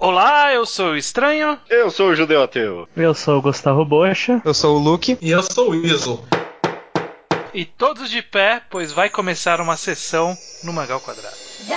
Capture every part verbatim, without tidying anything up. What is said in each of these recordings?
Olá, eu sou o Estranho. Eu sou o Judeu Ateu. Eu sou o Gustavo Bocha. Eu sou o Luke. E eu sou o Iso. E todos de pé, pois vai começar uma sessão no Mangá ao Quadrado.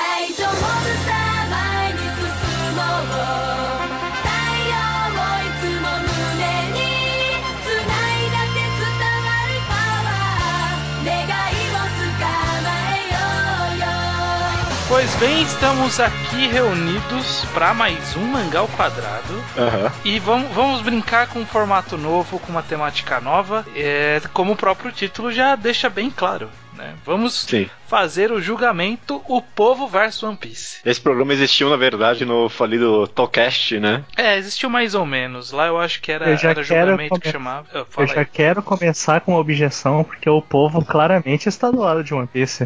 Pois bem, estamos aqui reunidos para mais um Mangá ao Quadrado. Uhum. E vamos, vamos brincar com um formato novo, com uma temática nova. É, como o próprio título já deixa bem claro, né? Vamos Sim. fazer o julgamento O Povo versus One Piece. Esse programa existiu, na verdade, no falido Tocast, né? É, existiu mais ou menos. Lá eu acho que era, Eu já era quero julgamento come- que chamava. Oh, Eu fala já aí. quero começar com uma objeção, porque o povo claramente está do lado de One Piece.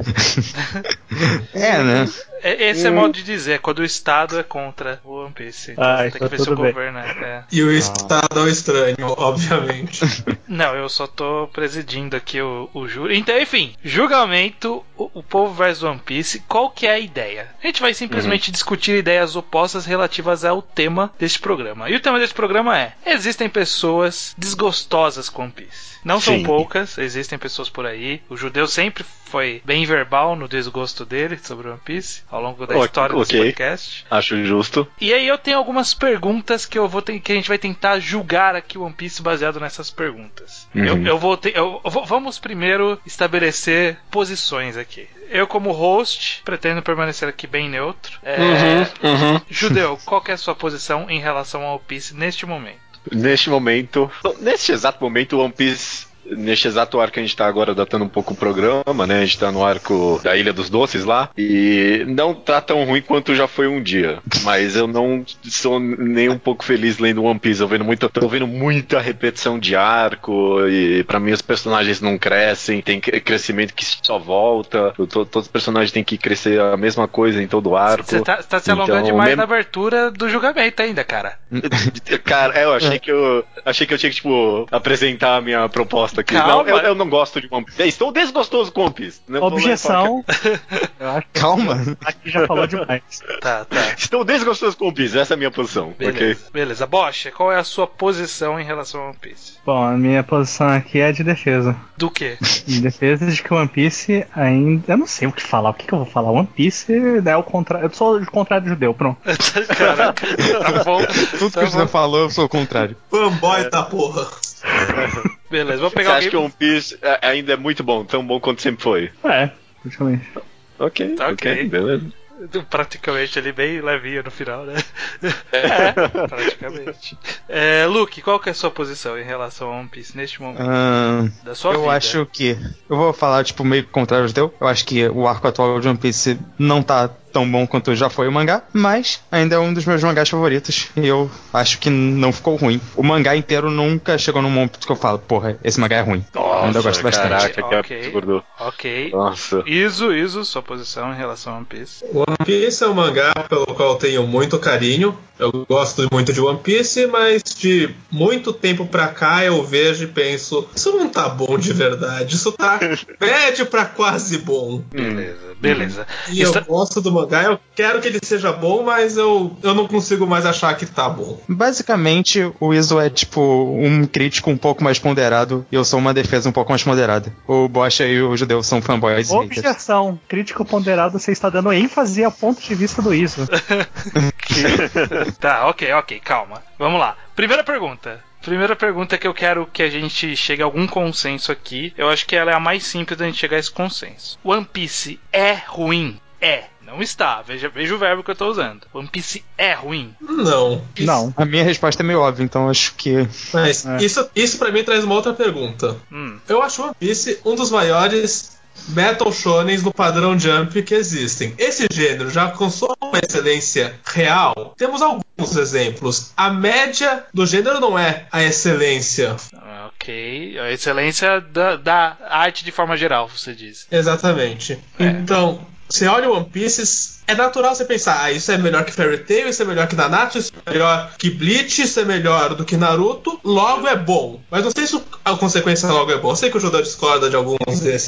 É, né? É, esse é modo de dizer, quando o Estado é contra o One Piece. Então Ah, você tem que então ver se o tudo bem. governo é. é. E o Estado é o estranho, obviamente. Não, eu só tô presidindo aqui o, o júri. Então, enfim, julgamento, o, o Povo versus One Piece. Qual que é a ideia? A gente vai simplesmente uhum. discutir ideias opostas relativas ao tema deste programa. E o tema deste programa é: existem pessoas desgostosas com One Piece. Não são Sim. poucas, existem pessoas por aí. O Judeu sempre foi bem verbal no desgosto dele sobre One Piece ao longo da O- história ok. desse podcast. Acho justo. E aí eu tenho algumas perguntas que eu vou ter, que a gente vai tentar julgar aqui o One Piece baseado nessas perguntas. Uhum. Eu, eu vou ter, eu, eu vou- vamos primeiro estabelecer posições aqui. Eu, como host, pretendo permanecer aqui bem neutro. É, Uhum, uhum. Judeu, qual que é a sua posição em relação ao One Piece neste momento? Neste momento, neste exato momento, o One Piece, neste exato arco que a gente tá agora datando um pouco o programa, né? A gente tá no arco da Ilha dos Doces lá, e não tá tão ruim quanto já foi um dia. Mas eu não sou nem um pouco feliz lendo One Piece. Eu vendo muito, tô vendo muita repetição de arco, e pra mim os personagens não crescem, tem cre- crescimento que só volta. Eu tô- todos os personagens têm que crescer a mesma coisa em todo o arco. Você tá, tá se alongando Então, demais mesmo- na abertura do julgamento ainda, cara. Cara, é, eu achei que eu achei que eu tinha que, tipo, apresentar a minha proposta aqui. Calma. Não, eu, eu não gosto de One Piece. É, estou desgostoso com One Piece. Não vou lá e falar Objeção. Eu acho que Calma. aqui já falou demais. Tá, tá. que- Estou desgostoso com One Piece, essa é a minha posição, Beleza, ok? beleza. Bocha, qual é a sua posição em relação ao One Piece? Bom, a minha posição aqui é de defesa. Do quê? Em defesa de que o One Piece ainda. Eu não sei o que falar. O que, que eu vou falar? One Piece é o contrário. Eu sou o contrário do judeu, pronto. Caraca, tá bom. Tudo Tá que o José bom. falou, eu sou o contrário. Fanboy da porra. Beleza, vou Você pegar acha que alguém. One Piece é- ainda é muito bom, tão bom quanto sempre foi? É, praticamente. Ok, Tá ok. ok, beleza. Praticamente ali bem levinho no final, né? É, praticamente. É, Luke, qual que é a sua posição em relação a One Piece neste momento Ahn, da sua eu vida? acho que. Eu vou falar, tipo, meio contrário do teu. Eu acho que o arco atual de One Piece não tá tão bom quanto já foi o mangá, mas ainda é um dos meus mangás favoritos. E eu acho que não ficou ruim. O mangá inteiro nunca chegou num momento que eu falo, porra, esse mangá é ruim. Nossa, ainda gosto bastante. caraca, que Ok. absurdo. Ok. Nossa. Iso, Iso, sua posição em relação a One Piece. One Piece é um mangá pelo qual eu tenho muito carinho. Eu gosto muito de One Piece, mas de muito tempo pra cá eu vejo e penso: isso não tá bom de verdade, isso tá médio pra quase bom. Beleza, beleza. E Está- eu gosto do mangá, eu quero que ele seja bom, mas eu, eu não consigo mais achar que tá bom. Basicamente, o Iso é tipo um crítico um pouco mais ponderado e eu sou uma defesa um pouco mais moderada. O Bocha e o Judeu são fanboys e haters. Objeção. Crítico ponderado, você está dando ênfase ao ponto de vista do Iso. Tá, ok, ok, calma. Vamos lá. Primeira pergunta. Primeira pergunta que eu quero que a gente chegue a algum consenso aqui. Eu acho que ela é a mais simples da gente chegar a esse consenso. One Piece é ruim? É. Não está. Veja, veja o verbo que eu tô usando. One Piece é ruim? Não. Isso- Não. A minha resposta é meio óbvia, então acho que. Mas É. isso, isso pra mim traz uma outra pergunta. Hum. Eu acho One Piece um dos maiores Metal Shonens no padrão Jump que existem. Esse gênero já alcançou uma excelência real. Temos alguns exemplos. A média do gênero não é a excelência. Ok. A excelência da, da arte de forma geral, você diz. Exatamente. É. Então, você olha One Piece, é natural você pensar: ah, isso é melhor que Fairy Tail, isso é melhor que Nanatsu, isso é melhor que Bleach, isso é melhor do que Naruto, logo é bom. Mas não sei se a consequência logo é bom. Eu sei que o Judeu discorda de alguns desses.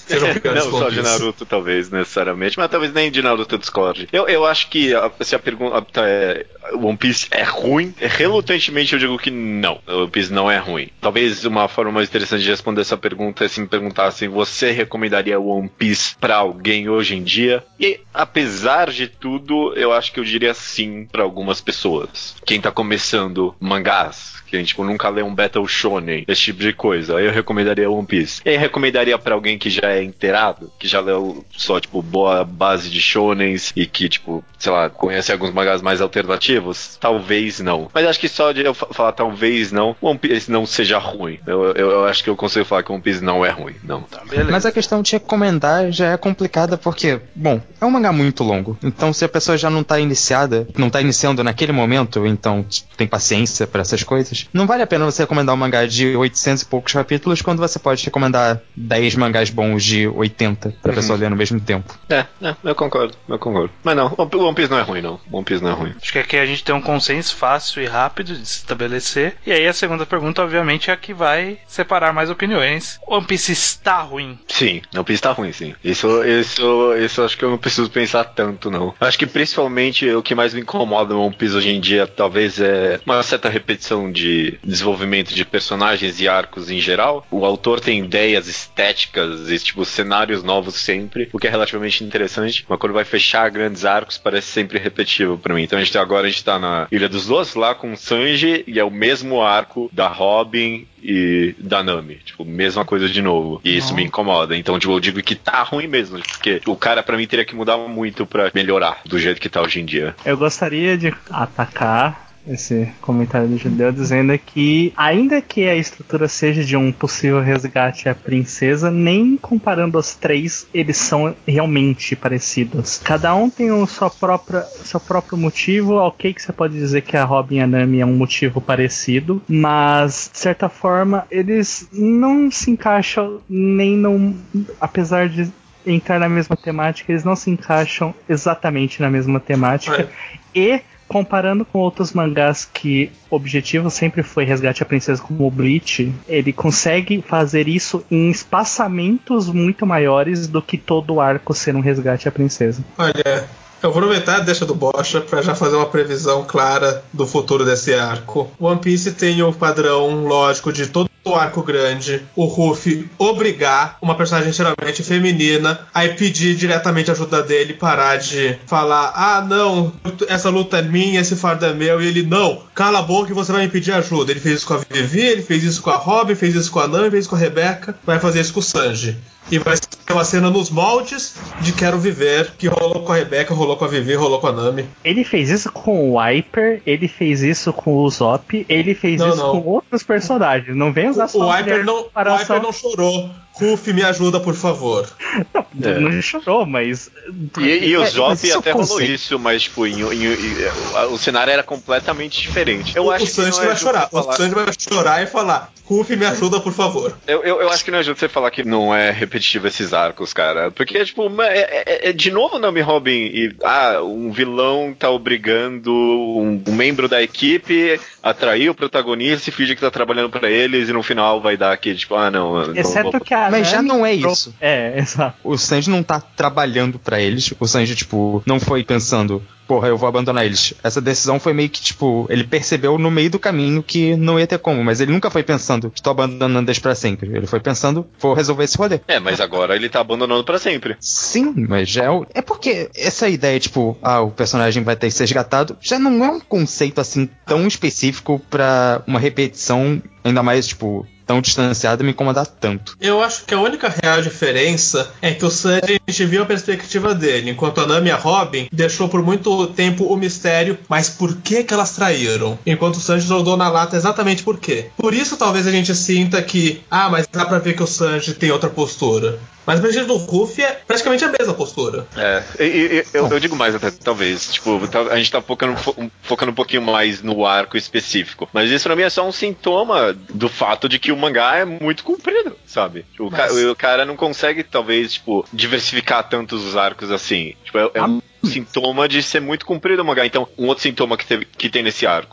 Serão piores Não só de One Piece. Naruto, talvez, necessariamente, mas talvez nem de Naruto eu discorde. Eu, eu acho que a, se a pergunta é One Piece é ruim, relutantemente eu digo que não. One Piece não é ruim. Talvez uma forma mais interessante de responder essa pergunta é se me perguntassem, você recomendaria One Piece pra alguém hoje em dia? E apesar de tudo, eu acho que eu diria sim pra algumas pessoas. Quem tá começando mangás, quem tipo, nunca lê um Battle Shonen, esse tipo de coisa, aí eu recomendaria One Piece. E aí recomendaria pra alguém que já é inteirado, que já leu só, tipo, boa base de shonens e que, tipo, sei lá, conhece alguns mangás mais alternativos? Talvez não. Mas acho que só de eu falar talvez não, One Piece não seja ruim. Eu, eu, eu acho que eu consigo falar que One Piece não é ruim, não. Tá, beleza. Mas a questão de recomendar já é complicada porque, bom, é um mangá muito longo. Então se a pessoa já não tá iniciada, não tá iniciando naquele momento, então tem paciência pra essas coisas, não vale a pena você recomendar um mangá de oitocentos e poucos capítulos quando você pode recomendar dez mangás bons de oitenta pra pessoa Uhum. ler no mesmo tempo. É, é, eu concordo, eu concordo. Mas não, One Piece não é ruim, não. One Piece não é ruim. Acho que aqui a gente tem um consenso fácil e rápido de se estabelecer. E aí a segunda pergunta, obviamente, é a que vai separar mais opiniões. One Piece está ruim? Sim, One Piece tá ruim, sim. Isso, isso, isso acho que eu não preciso pensar tanto, não. Acho que principalmente o que mais me incomoda no One Piece hoje em dia, talvez, é uma certa repetição de desenvolvimento de personagens e arcos em geral. O autor tem ideias estéticas e, tipo, cenários novos sempre, o que é relativamente interessante. Mas quando vai fechar grandes arcos, parece sempre repetitivo pra mim. Então a gente tá, agora a gente tá na Ilha dos Doces, lá com o Sanji, e é o mesmo arco da Robin e da Nami. Tipo, mesma coisa de novo. E isso me incomoda. Então, tipo, eu digo que tá ruim mesmo. Porque o cara, pra mim, teria que mudar muito pra melhorar do jeito que tá hoje em dia. Eu gostaria de atacar esse comentário do Judeu dizendo que, ainda que a estrutura seja de um possível resgate à princesa, nem comparando os três, eles são realmente parecidos. Cada um tem o seu próprio, seu próprio motivo. Ok, que você pode dizer que a Robin e a Nami é um motivo parecido, mas de certa forma eles não se encaixam nem não, apesar de entrar na mesma temática, eles não se encaixam exatamente na mesma temática. É. E comparando com outros mangás que o objetivo sempre foi resgate a princesa, como o Bleach, ele consegue fazer isso em espaçamentos muito maiores do que todo o arco ser um resgate à princesa. Olha, eu vou aproveitar a deixa do Bocha para já fazer uma previsão clara do futuro desse arco. One Piece tem o padrão lógico de todo o arco grande, o Ruffy obrigar uma personagem geralmente feminina a pedir diretamente ajuda dele, parar de falar, ah não, essa luta é minha, esse fardo é meu, e ele, não, cala a boca e você vai me pedir ajuda. Ele fez isso com a Vivi, ele fez isso com a Robin, fez isso com a Nami, fez isso com a Rebecca, vai fazer isso com o Sanji. E vai ser uma cena nos moldes de Quero Viver, que rolou com a Rebecca, rolou com a Vivi, rolou com a Nami. Ele fez isso com o Wiper, ele fez isso com o Usopp, ele fez não, isso não. com outros personagens. Não vem usar só o Wiper não, o Wiper não chorou. Ruffy, me ajuda, por favor. Não, É. não chorou, mas... E, e o É, Zop mas isso até é falou conceito. isso, mas tipo, em, em, em, o cenário era completamente diferente. Eu o acho o Sanji que não é vai justo chorar. falar... O Sanji vai chorar e falar, Ruffy, me ajuda, por favor. Eu, eu, eu acho que não é justo você falar que não é repetitivo esses arcos, cara. Porque, tipo, é, é, é de novo Nami Robin e ah, um vilão tá obrigando um, um membro da equipe a atrair o protagonista e fingir que tá trabalhando pra eles e no final vai dar aqui, tipo, ah, não. não Exceto vou... que a Mas já Nami não é entrou- isso. É, exato. O Sanji não tá trabalhando pra eles. O Sanji, tipo, não foi pensando, porra, eu vou abandonar eles. Essa decisão foi meio que, tipo, ele percebeu no meio do caminho que não ia ter como, mas ele nunca foi pensando, estou abandonando eles pra sempre. Ele foi pensando, vou resolver esse rolê. É, mas agora ele tá abandonando pra sempre. Sim, mas já é o... É porque essa ideia, tipo, ah, o personagem vai ter que ser resgatado, já não é um conceito, assim, tão específico pra uma repetição, ainda mais, tipo, tão distanciada, me incomodar tanto. Eu acho que a única real diferença é que o Sanji, a gente viu a perspectiva dele, enquanto a Nami e a Robin deixou por muito tempo o mistério, mas por que que elas traíram? Enquanto o Sanji jogou na lata exatamente por quê. Por isso talvez a gente sinta que, ah, mas dá pra ver que o Sanji tem outra postura. Mas pra gente do Ruffy é praticamente a mesma postura. É, e, e, eu, eu digo mais até, talvez, tipo, a gente tá focando, fo, focando um pouquinho mais no arco específico, mas isso pra mim é só um sintoma do fato de que o mangá é muito comprido, sabe? O, Mas... ca, o cara não consegue, talvez, tipo, diversificar tantos os arcos assim. Tipo, é, é um sintoma de ser muito comprido o mangá. Então, um outro sintoma que, teve, que tem nesse arco,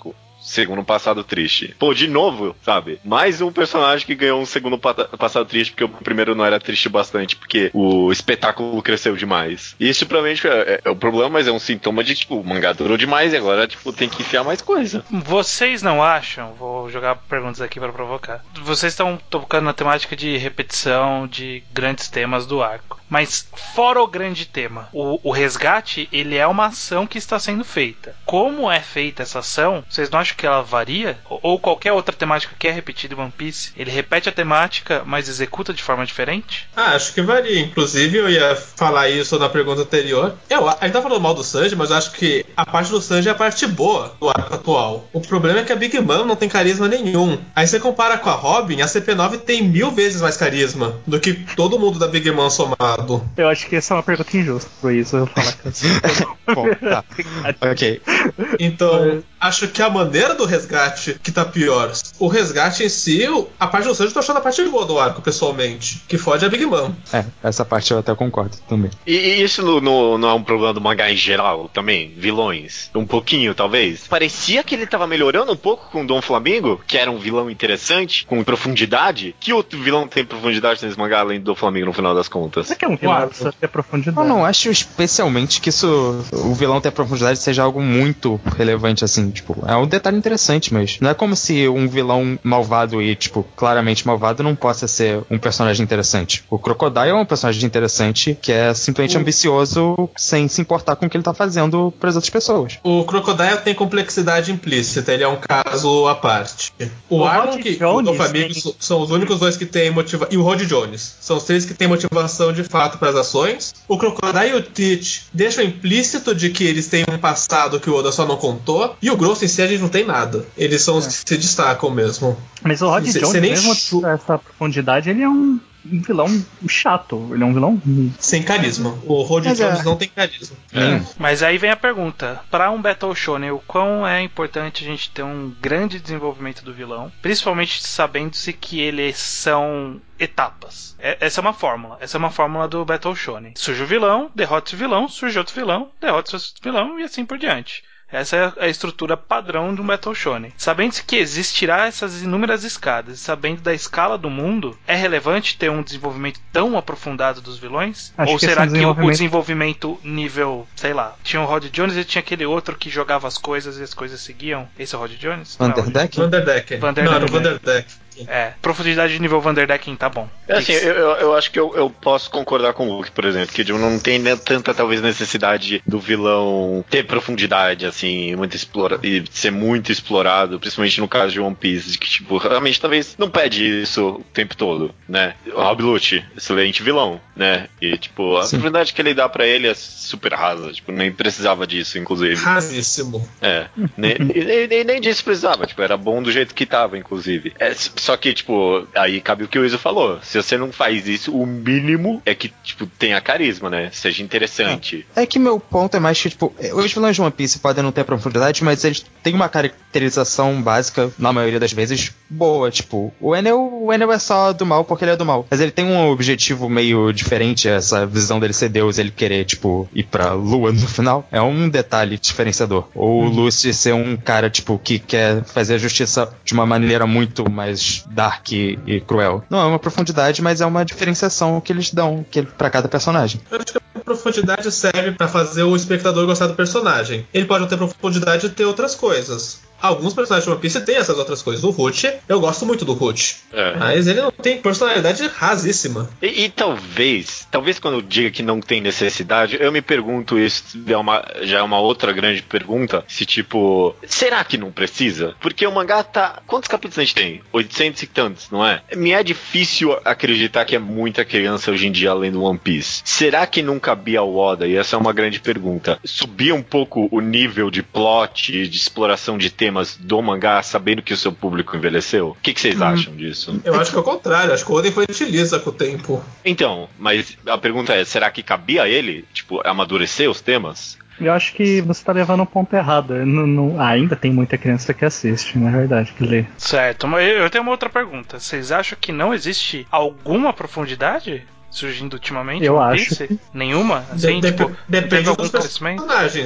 segundo passado triste. Pô, de novo, sabe? Mais um personagem que ganhou um segundo pa- passado triste, porque o primeiro não era triste bastante, porque o espetáculo cresceu demais. E isso, provavelmente, é, é o problema, mas é um sintoma de, tipo, o mangá durou demais e agora, tipo, tem que enfiar mais coisa. Vocês não acham, vou jogar perguntas aqui para provocar, vocês estão tocando na temática de repetição de grandes temas do arco, mas fora o grande tema, o, o resgate, ele é uma ação que está sendo feita. Como é feita essa ação, vocês não acham que ela varia? Ou, ou qualquer outra temática que é repetida em One Piece, ele repete a temática, mas executa de forma diferente? Ah, acho que varia. Inclusive, eu ia falar isso na pergunta anterior. Eu, a gente tá falando mal do Sanji, mas eu acho que a parte do Sanji é a parte boa do arco atual. O problema é que a Big Mom não tem carisma nenhum. Aí você compara com a Robin, a C P nove tem mil vezes mais carisma do que todo mundo da Big Mom somado. Eu acho que essa é uma pergunta injusta, por isso eu vou falar que assim. Bom, tá. Ok. Então, acho que a maneira do resgate que tá pior. O resgate em si, a parte do Sanji eu tô achando a parte boa do arco, pessoalmente. Que fode a Big Mom. É, essa parte eu até concordo também. E, e isso no, no, não é um problema do mangá em geral também? Vilões? Um pouquinho, talvez? Parecia que ele tava melhorando um pouco com o Dom Flamingo, que era um vilão interessante, com profundidade. Que outro vilão tem profundidade nesse mangá além do Dom Flamingo no final das contas? Isso aqui é um vilão que precisa ter profundidade. Eu não acho especialmente que isso, o vilão ter profundidade seja algo muito relevante, assim, tipo, é um detalhe interessante, mas não é como se um vilão malvado e, tipo, claramente malvado não possa ser um personagem interessante. O Crocodile é um personagem interessante que é simplesmente O- ambicioso sem se importar com o que ele tá fazendo pras outras pessoas. O Crocodile tem complexidade implícita, ele é um caso à parte. O, O Arlong Rod e o Jones Doflamingo tem- so- são os únicos dois que têm motivação. E o Rod Jones. São os três que têm motivação de fato para as ações. O Crocodile e o Teach deixam implícito de que eles têm um passado que o Oda só não contou. E o Grosso em si a gente não tem nada. Eles são os que se destacam mesmo. Mas o Rod Cê- Jones, cê nem mesmo chu- com essa profundidade, ele é um um vilão chato. Ele é um vilão. Sem carisma. O Rod Mas Jones é. não tem carisma. É. Mas aí vem a pergunta, para um Battle Shonen, o quão é importante a gente ter um grande desenvolvimento do vilão, principalmente sabendo-se que eles são etapas. É- essa é uma fórmula, essa é uma fórmula do Battle Shonen. Surge o vilão, derrota o vilão, surge outro vilão, derrota outro vilão e assim por diante. Essa é a estrutura padrão de um Battle Shonen. Sabendo que existirá essas inúmeras escadas, e sabendo da escala do mundo, é relevante ter um desenvolvimento tão aprofundado dos vilões? Acho Ou que será esse que o- o desenvolvimento- desenvolvimento nível, sei lá, tinha o Rod Jones e tinha aquele outro que jogava as coisas e as coisas seguiam? Esse é o Rod Jones? Não é o Rod Vanderdeck? Vanderdeck. Vanderdeck. Não, no Vanderdeck. É, profundidade de nível Vanderdecken tá bom. É assim, eu, eu, eu acho que eu, eu posso concordar com o Luke, por exemplo, que tipo, não tem né, tanta, talvez, necessidade do vilão ter profundidade, assim, muito explora e ser muito explorado, principalmente no caso de One Piece, de que, tipo, realmente, talvez não pede isso o tempo todo, né? O Rob Lute, excelente vilão, né? E, tipo, a Sim. profundidade que ele dá pra ele é super rasa, tipo, nem precisava disso, inclusive. Rasíssimo. É, nem, nem, nem, nem disso precisava, tipo, era bom do jeito que tava, inclusive. É, s- só que, tipo, aí cabe o que o Iso falou. Se você não faz isso, o mínimo é que, tipo, tenha carisma, né? Seja interessante. É que meu ponto é mais que, tipo, os vilões de One Piece podem não ter profundidade, mas eles têm uma caracterização básica, na maioria das vezes, boa. Tipo, o Enel, o Enel é só do mal porque ele é do mal. Mas ele tem um objetivo meio diferente, essa visão dele ser Deus, ele querer, tipo, ir pra lua no final. É um detalhe diferenciador. Ou o Lucy ser um cara, tipo, que quer fazer a justiça de uma maneira muito mais dark e, e cruel. Não é uma profundidade, mas é uma diferenciação que eles dão que, pra cada personagem. Eu acho que a profundidade serve pra fazer o espectador gostar do personagem. Ele pode não ter profundidade e ter outras coisas. Alguns personagens de One Piece têm essas outras coisas. O Root, eu gosto muito do Root. É. Mas ele não tem personalidade rasíssima. E, e talvez, talvez quando eu diga que não tem necessidade, eu me pergunto isso, é uma, já é uma outra grande pergunta, se tipo, será que não precisa? Porque o mangá tá, quantos capítulos a gente tem? oitocentos e tantos, não é? Me é difícil acreditar que é muita criança hoje em dia além do One Piece. Será que não cabia ao Oda? E essa é uma grande pergunta. Subir um pouco o nível de plot e de exploração de temas do mangá, sabendo que o seu público envelheceu? O que, que vocês acham disso? Eu acho que é o contrário. Acho que o Oden infantiliza com o tempo. Então, mas a pergunta é, será que cabia a ele, tipo, amadurecer os temas? Eu acho que você tá levando um ponto errado. Não- não- ainda tem muita criança que assiste, na verdade, que lê. Certo, mas eu eu tenho uma outra pergunta. Vocês acham que não existe alguma profundidade surgindo ultimamente? Eu no One acho Piece? Nenhuma? Assim, De- tipo, dep- teve depende algum dos crescimento? personagens.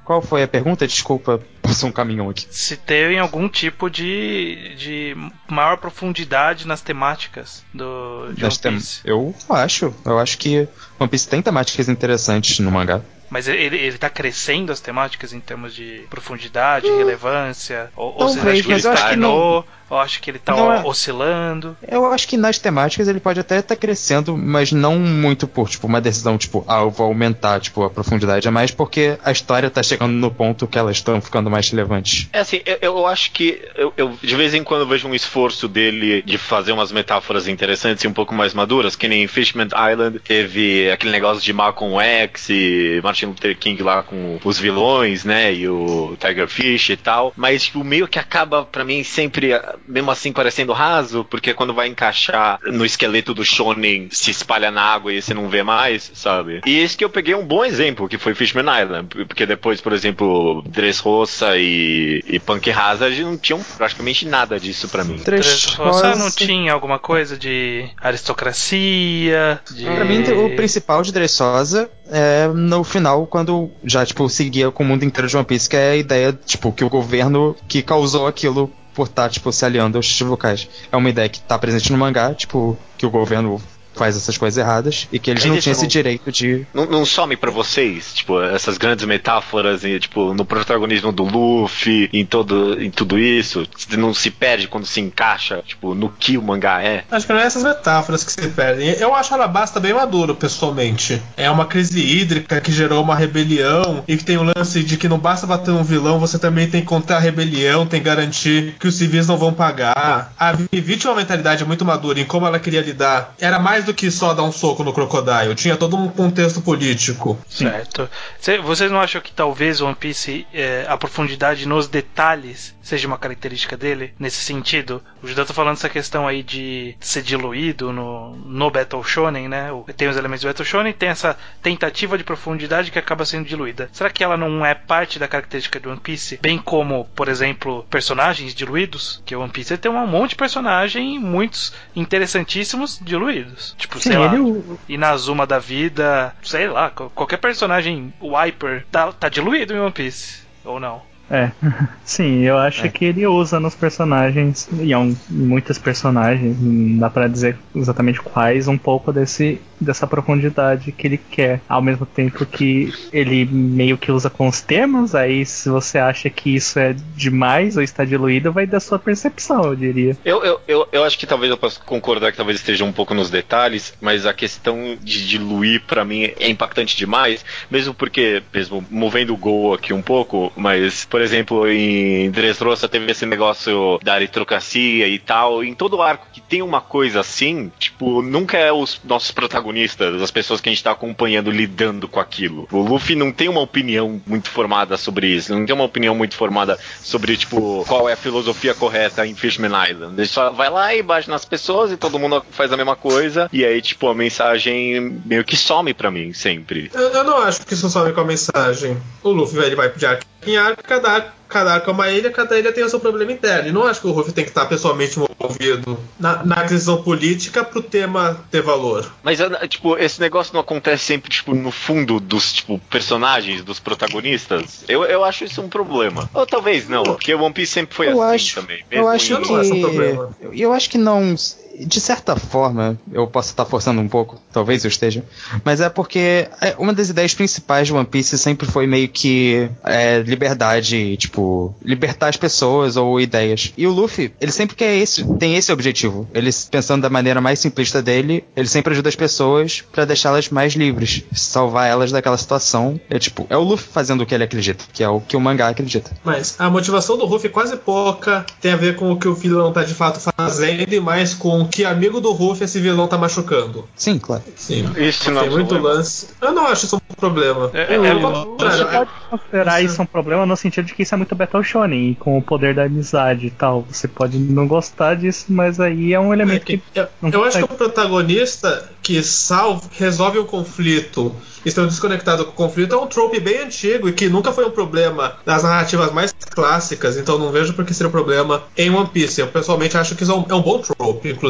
Qual foi a pergunta? Desculpa, passou um caminhão aqui. Se tem algum tipo de, de maior profundidade nas temáticas do de One Piece. Tem... Eu acho. Eu acho que One Piece tem temáticas interessantes no mangá. Mas ele, ele tá crescendo as temáticas em termos de profundidade, hum. relevância? Ou, ou você vejo, acha que ele estagnou? Ou acha que ele tá é... oscilando? Eu acho que nas temáticas ele pode até estar tá crescendo, mas não muito por tipo, uma decisão, tipo, ah, eu vou aumentar tipo, a profundidade. É mais porque a história tá chegando no ponto que elas estão ficando mais relevantes. É assim, eu, eu acho que eu, eu de vez em quando vejo um esforço dele de fazer umas metáforas interessantes e um pouco mais maduras, que nem Fishman Island teve aquele negócio de Malcolm X e Martin Luther King lá com os vilões, né, e o Tiger Fish e tal, mas tipo, meio que acaba pra mim sempre mesmo assim parecendo raso, porque quando vai encaixar no esqueleto do shonen se espalha na água e você não vê mais, sabe? E esse que eu peguei um bom exemplo, que foi Fishman Island, porque depois, por exemplo, Dressrosa e, e Punk Hazard não tinham praticamente nada disso pra mim. Dressrosa não tinha alguma coisa de aristocracia, de... Pra mim, o principal de Dressrosa é no final, quando já, tipo, seguia com o mundo inteiro de One Piece, que é a ideia, tipo, que o governo que causou aquilo por estar, tipo, se aliando aos Chichibukais. É uma ideia que tá presente no mangá, tipo, que o governo faz essas coisas erradas e que eles Mas não tinham esse direito de... Não, não some pra vocês, tipo, essas grandes metáforas, e, tipo, no protagonismo do Luffy, em, todo, em tudo isso, não se perde quando se encaixa, tipo, no que o mangá é? Acho que não é essas metáforas que se perdem. Eu acho Alabasta bem maduro, pessoalmente. É uma crise hídrica que gerou uma rebelião e que tem o lance de que não basta bater um vilão, você também tem que conter a rebelião, tem que garantir que os civis não vão pagar. A Vivi tinha uma mentalidade muito madura em como ela queria lidar. Era mais do que só dar um soco no Crocodile, tinha todo um contexto político. Certo. Vocês não acham que talvez One Piece, é, a profundidade nos detalhes seja uma característica dele, nesse sentido? O Judeu tá falando essa questão aí de ser diluído no, no Battle Shonen, né? Tem os elementos do Battle Shonen, tem essa tentativa de profundidade que acaba sendo diluída. Será que ela não é parte da característica de One Piece? Bem como, por exemplo, personagens diluídos? Que o One Piece tem um monte de personagem, muitos interessantíssimos diluídos. Tipo, Sim, sei lá, ele... Inazuma da vida, sei lá, qualquer personagem Wiper tá, tá diluído em One Piece, ou não? É, sim, eu acho é. que ele usa nos personagens, e é um, muitos personagens, não dá pra dizer exatamente quais, um pouco desse, dessa profundidade que ele quer, ao mesmo tempo que ele meio que usa com os termos, aí se você acha que isso é demais ou está diluído, vai da sua percepção, eu diria. Eu, eu, eu, eu acho que talvez eu possa concordar que talvez esteja um pouco nos detalhes, mas a questão de diluir pra mim é impactante demais, mesmo porque, mesmo movendo o Gol aqui um pouco, mas por exemplo, em Dressrosa teve esse negócio da aristocracia e tal. Em todo arco que tem uma coisa assim, tipo, nunca é os nossos protagonistas, as pessoas que a gente tá acompanhando lidando com aquilo. O Luffy não tem uma opinião muito formada sobre isso, não tem uma opinião muito formada sobre, tipo, qual é a filosofia correta em Fishman Island. Ele só vai lá e bate nas pessoas e todo mundo faz a mesma coisa, e aí, tipo, a mensagem meio que some pra mim, sempre. Eu, eu não acho que isso some com a mensagem. O Luffy, ele vai de arco em arco, cada arco, cada arco é uma ilha, cada ilha tem o seu problema interno. E não acho que o Luffy tem que estar pessoalmente envolvido na, na aquisição política pro tema ter valor. Mas, tipo, esse negócio não acontece sempre, tipo, no fundo dos, tipo, personagens, dos protagonistas? Eu, eu acho isso um problema. Ou talvez não, porque o One Piece sempre foi eu assim acho, também. Eu acho eu que... não acho um problema. Eu, eu acho que não... De certa forma, eu posso estar forçando um pouco, talvez eu esteja, mas é porque uma das ideias principais de One Piece sempre foi meio que é, liberdade, tipo, libertar as pessoas ou ideias. E o Luffy, ele sempre quer esse, tem esse objetivo. Ele, pensando da maneira mais simplista dele, ele sempre ajuda as pessoas pra deixá-las mais livres, salvar elas daquela situação. É tipo, é o Luffy fazendo o que ele acredita, que é o que o mangá acredita. Mas a motivação do Luffy quase pouca tem a ver com o que o vilão tá de fato fazendo e mais com que amigo do Ruffy esse vilão tá machucando. Sim, claro. Sim. Isso não tem é muito problema. lance. Eu não acho isso um problema. É, eu, é, eu, Você pode considerar isso um problema no sentido de que isso é muito Battle Shonen, com o poder da amizade e tal. Você pode não gostar disso, mas aí é um elemento é que... que eu eu acho que o protagonista que salva, resolve o conflito, estando desconectado com o conflito, é um trope bem antigo e que nunca foi um problema das narrativas mais clássicas, então não vejo por que seria um problema em One Piece. Eu pessoalmente acho que isso é um, é um bom trope, inclusive.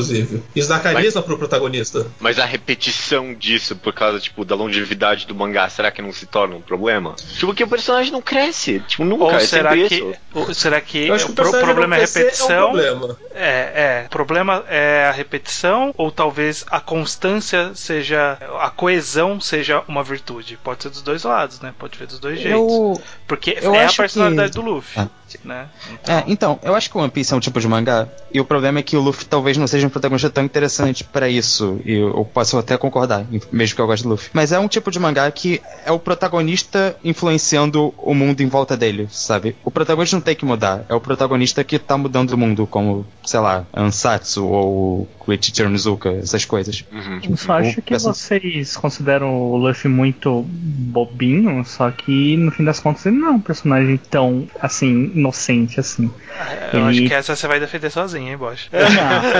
inclusive. Isso dá carisma mas, pro protagonista. Mas a repetição disso, por causa, tipo, da longevidade do mangá, será que não se torna um problema? Tipo, que o personagem não cresce. Tipo, nunca. Ou é será que, isso. ou será que, Eu acho que o o pro, problema é a repetição? É, um problema. é, é. O problema é a repetição, ou talvez a constância seja. A coesão seja uma virtude. Pode ser dos dois lados, né? Pode ver dos dois jeitos. Eu, Porque eu é acho a personalidade que... do Luffy. Ah. Né? Então... É, então, eu acho que o One Piece é um tipo de mangá, e o problema é que o Luffy talvez não seja um protagonista tão interessante pra isso, e eu, eu posso até concordar, mesmo que eu goste do Luffy. Mas é um tipo de mangá que é o protagonista influenciando o mundo em volta dele, sabe? O protagonista não tem que mudar, é o protagonista que tá mudando o mundo, como, sei lá, Ansatsu ou Koichi Onizuka, essas coisas. Uhum. Eu só acho que peço... vocês consideram o Luffy muito bobinho, só que no fim das contas ele não é um personagem tão, assim, inocente assim. É, eu ele... acho que essa você vai defender sozinho, hein, Bosch? Não.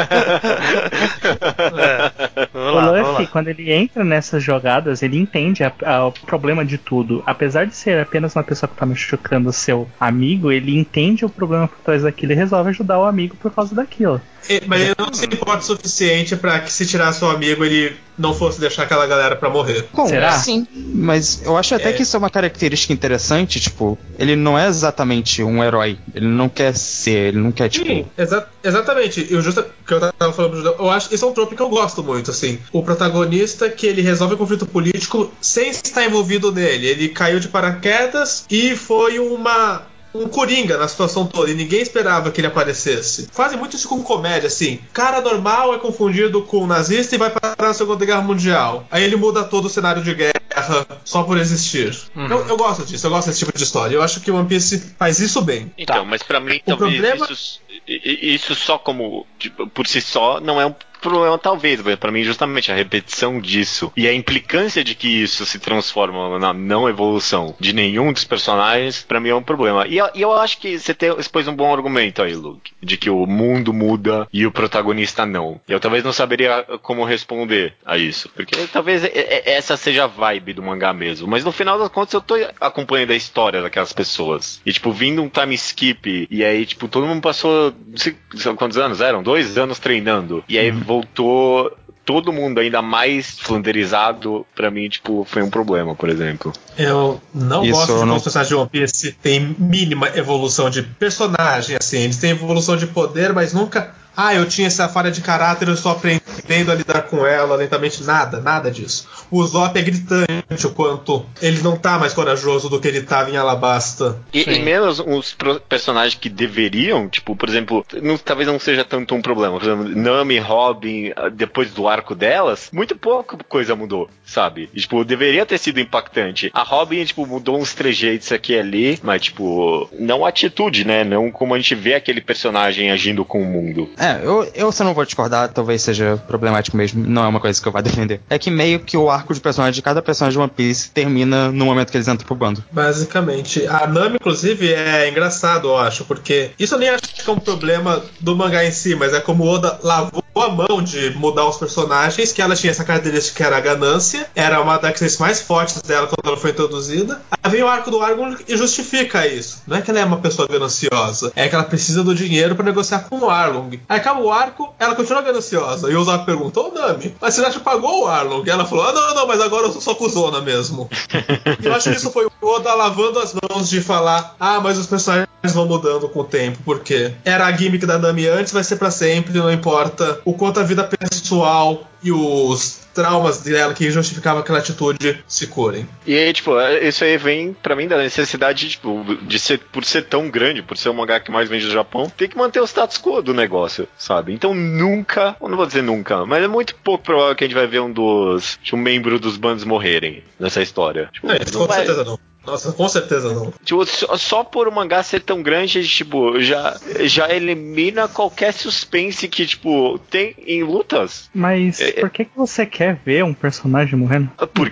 é. Vamos O lá, Luffy, vamos lá. quando ele entra nessas jogadas, ele entende a, a, o problema de tudo. Apesar de ser apenas uma pessoa que tá machucando o seu amigo, ele entende o problema por trás daquilo e resolve ajudar o amigo por causa daquilo. Mas ele não se importa o suficiente pra que, se tirar seu amigo, ele não fosse deixar aquela galera pra morrer. Bom, será? Sim, mas eu acho até É. que isso é uma característica interessante, tipo, ele não é exatamente um herói, ele não quer ser, ele não quer, tipo... Sim, exa exatamente. Eu justo que eu tava falando pro Judeu, eu acho que isso é um trope que eu gosto muito, assim. O protagonista que ele resolve o conflito político sem estar envolvido nele. Ele caiu de paraquedas e foi uma... um coringa na situação toda, e ninguém esperava que ele aparecesse. Fazem muito isso com comédia, assim. Cara normal é confundido com um nazista e vai parar na Segunda Guerra Mundial. Aí ele muda todo o cenário de guerra só por existir. Uhum. Eu, eu gosto disso, eu gosto desse tipo de história. Eu acho que o One Piece faz isso bem. Então, Tá. mas pra mim, O talvez problema... isso, isso só como, tipo, por si só, não é um problema, talvez, pra mim, justamente a repetição disso e a implicância de que isso se transforma na não evolução de nenhum dos personagens, pra mim é um problema. E eu, eu acho que você, tem, você pôs um bom argumento aí, Luke, de que o mundo muda e o protagonista não. Eu talvez não saberia como responder a isso, porque talvez essa seja a vibe do mangá mesmo, mas no final das contas eu tô acompanhando a história daquelas pessoas. E, tipo, vindo um time skip, e aí, tipo, todo mundo passou, não sei quantos anos eram? Dois anos treinando. E aí uhum. voltou todo mundo ainda mais flanderizado, pra mim, tipo, foi um problema, por exemplo. Eu não Isso gosto de não... como os personagens de One Piece tem mínima evolução de personagem, assim. Eles têm evolução de poder, mas nunca... Ah, eu tinha essa falha de caráter, eu estou aprendendo a lidar com ela lentamente. Nada, nada disso. O Usopp é gritante o quanto ele não tá mais corajoso do que ele estava em Alabasta. E, e menos os personagens que deveriam, tipo, por exemplo, não, talvez não seja tanto um problema. Por exemplo, Nami, Robin, depois do arco delas, muito pouca coisa mudou, sabe? E, tipo, deveria ter sido impactante. A Robin, tipo, mudou uns trejeitos aqui e ali, mas, tipo, não atitude, né? Não como a gente vê aquele personagem agindo com o mundo. É, eu, eu só não vou discordar, talvez seja problemático mesmo, não é uma coisa que eu vá defender. É que meio que o arco de personagem de cada personagem de One Piece termina no momento que eles entram pro bando. Basicamente. A Nami, inclusive, é engraçado, eu acho, porque isso eu nem acho que é um problema do mangá em si, mas é como o Oda lavou a mão de mudar os personagens, que ela tinha essa característica que era a ganância, era uma das características mais fortes dela quando ela foi introduzida. Aí vem o arco do Argon e justifica isso. Não é que ela é uma pessoa gananciosa, é que ela precisa do dinheiro pra negociar com o Arlong. Aí acaba o arco, ela continua gananciosa. E o Usopp perguntou, ô Nami, mas você já pagou o Arlong? E ela falou, ah não, não, mas agora eu sou só cuzona mesmo. E eu acho que isso foi o Oda lavando as mãos de falar, ah, mas os personagens vão mudando com o tempo, porque era a gimmick da Nami antes, vai ser pra sempre, não importa o quanto a vida pessoal e os traumas dela que justificavam aquela atitude se curem. E aí, tipo, isso aí vem pra mim da necessidade, tipo, de ser, por ser tão grande, por ser o mangá que mais vende no Japão, tem que manter o status quo do negócio, sabe? Então nunca, eu não vou dizer nunca, mas é muito pouco provável que a gente vai ver um dos, tipo, um membro dos bandos morrerem nessa história. Tipo, é, com vai... certeza não. Nossa, com certeza não. Tipo, só, só por o mangá ser tão grande, tipo, já, já elimina qualquer suspense que, tipo, tem em lutas. Mas é, por que, que você quer ver um personagem morrendo? Porque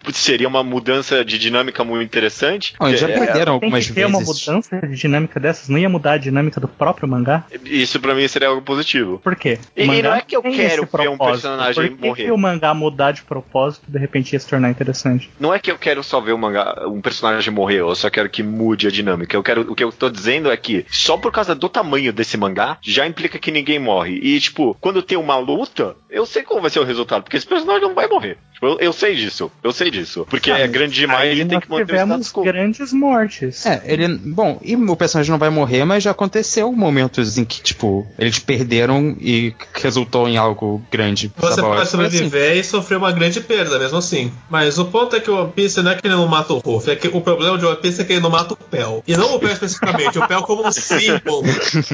seria uma mudança de dinâmica muito interessante. Não, eles já É, perderam Tem algumas que ter vezes. uma mudança de dinâmica dessas, não ia mudar a dinâmica do próprio mangá? Isso pra mim seria algo positivo. Por quê? O E- e mangá não é que eu tem quero esse ver um propósito. personagem Por que morrer. que o mangá mudar de propósito de repente ia se tornar interessante? Não é que eu quero só ver um, mangá, um personagem morrer, eu só quero que mude a dinâmica. Eu quero, o que eu tô dizendo é que só por causa do tamanho desse mangá, já implica que ninguém morre. E, tipo, quando tem uma luta, eu sei qual vai ser o resultado, porque esse personagem não vai morrer. Tipo, eu, eu sei disso, eu sei disso. Porque Ah, é grande demais aí e tem nós que manter o tivemos status quo. grandes mortes. É, ele. Bom, e o personagem não vai morrer, mas já aconteceu momentos em que, tipo, eles perderam e resultou em algo grande. Você Sabe? pode Foi assim. sobreviver e sofrer uma grande perda, mesmo assim. Mas o ponto é que o One Piece não é que ele não mata o Ruff, é que o problema de One Piece é que ele não mata o Pel. E não o Pel especificamente, o Pel como um símbolo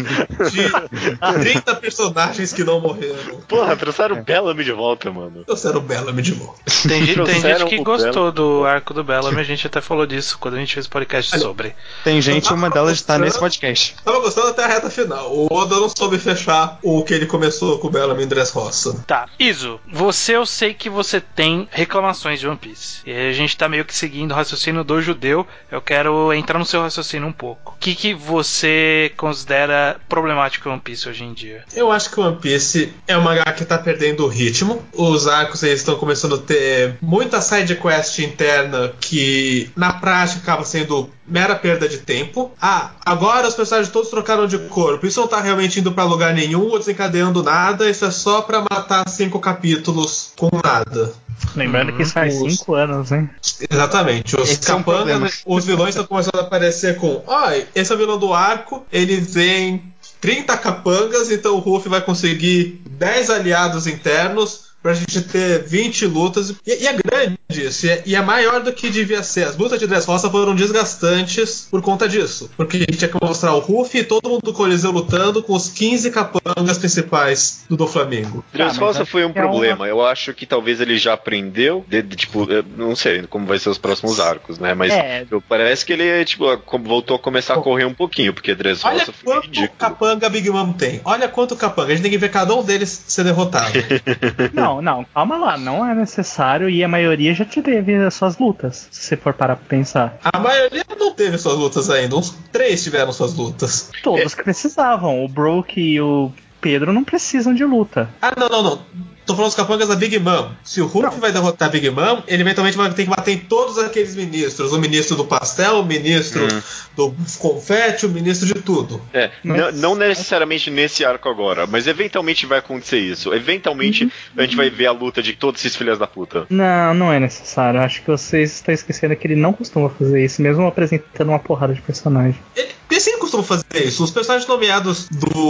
de trinta personagens que não morreram. Porra, trouxeram o Bellamy de volta, mano. Trouxeram o Bellamy de volta. Tem, gente- tem gente Trouxeram que o gostou Bellamy. do arco do Bellamy, a gente até falou disso quando a gente fez podcast Olha, sobre. Tem gente, uma delas está gostando. nesse podcast. Tava gostando até a reta final. O Oda não soube fechar o que ele começou com o Bellamy em Dressrosa. Tá, Iso, você eu sei que você tem reclamações de One Piece. E a gente tá meio que seguindo o raciocínio do judeu. Eu quero entrar no seu raciocínio um pouco. O que, que você considera problemático em One Piece hoje em dia? Eu acho que o One Piece é um mangá que tá perdendo o ritmo. Os arcos eles estão começando a ter muita side quest interna que na prática acaba sendo mera perda de tempo. Ah, agora os personagens todos trocaram de corpo. Isso não tá realmente indo pra lugar nenhum ou desencadeando nada. Isso é só pra matar cinco capítulos com nada. Lembrando que isso faz Os- cinco anos, hein? Exatamente. Os Esse é um problema. capangas, os vilões estão começando a aparecer com: ai, esse é o vilão do arco, ele vem trinta capangas, então o Ruffy vai conseguir dez aliados internos pra gente ter vinte lutas. E, e é grande isso, e é, e é maior do que devia ser. As lutas de Dressrosa foram desgastantes por conta disso. Porque a gente tinha que mostrar o Ruffy e todo mundo do Coliseu lutando com os quinze capangas principais do Doflamingo. Dressrosa mas foi um acho que é uma- problema. Eu acho que talvez ele já aprendeu. De, de, tipo, eu não sei como vai ser os próximos arcos, né? Mas É. eu- parece que ele tipo, como voltou a começar a correr um pouquinho, porque Dressrosa Olha foi quanto ridículo. capanga Big Mom tem. Olha quanto capanga. A gente tem que ver cada um deles ser derrotado. Não, não, calma lá, não é necessário e a maioria já te teve as suas lutas, se você for parar pra pensar. A maioria não teve suas lutas ainda. Uns três tiveram suas lutas. Todos que precisavam, o Brook e o Pedro não precisam de luta. Ah, não, não, não. Tô falando dos capangas da Big Mom. Se o Ruffy vai derrotar a Big Mom, ele eventualmente vai ter que bater em todos aqueles ministros. O ministro do pastel, o ministro Hum. do confete, o ministro de tudo. É, Mas- não, não necessariamente nesse arco agora, mas eventualmente vai acontecer isso. Eventualmente a gente vai ver a luta de todos esses filhos da puta. Não, não é necessário. Acho que vocês estão esquecendo que ele não costuma fazer isso, mesmo apresentando uma porrada de personagem. Ele, ele sempre costuma fazer isso. Os personagens nomeados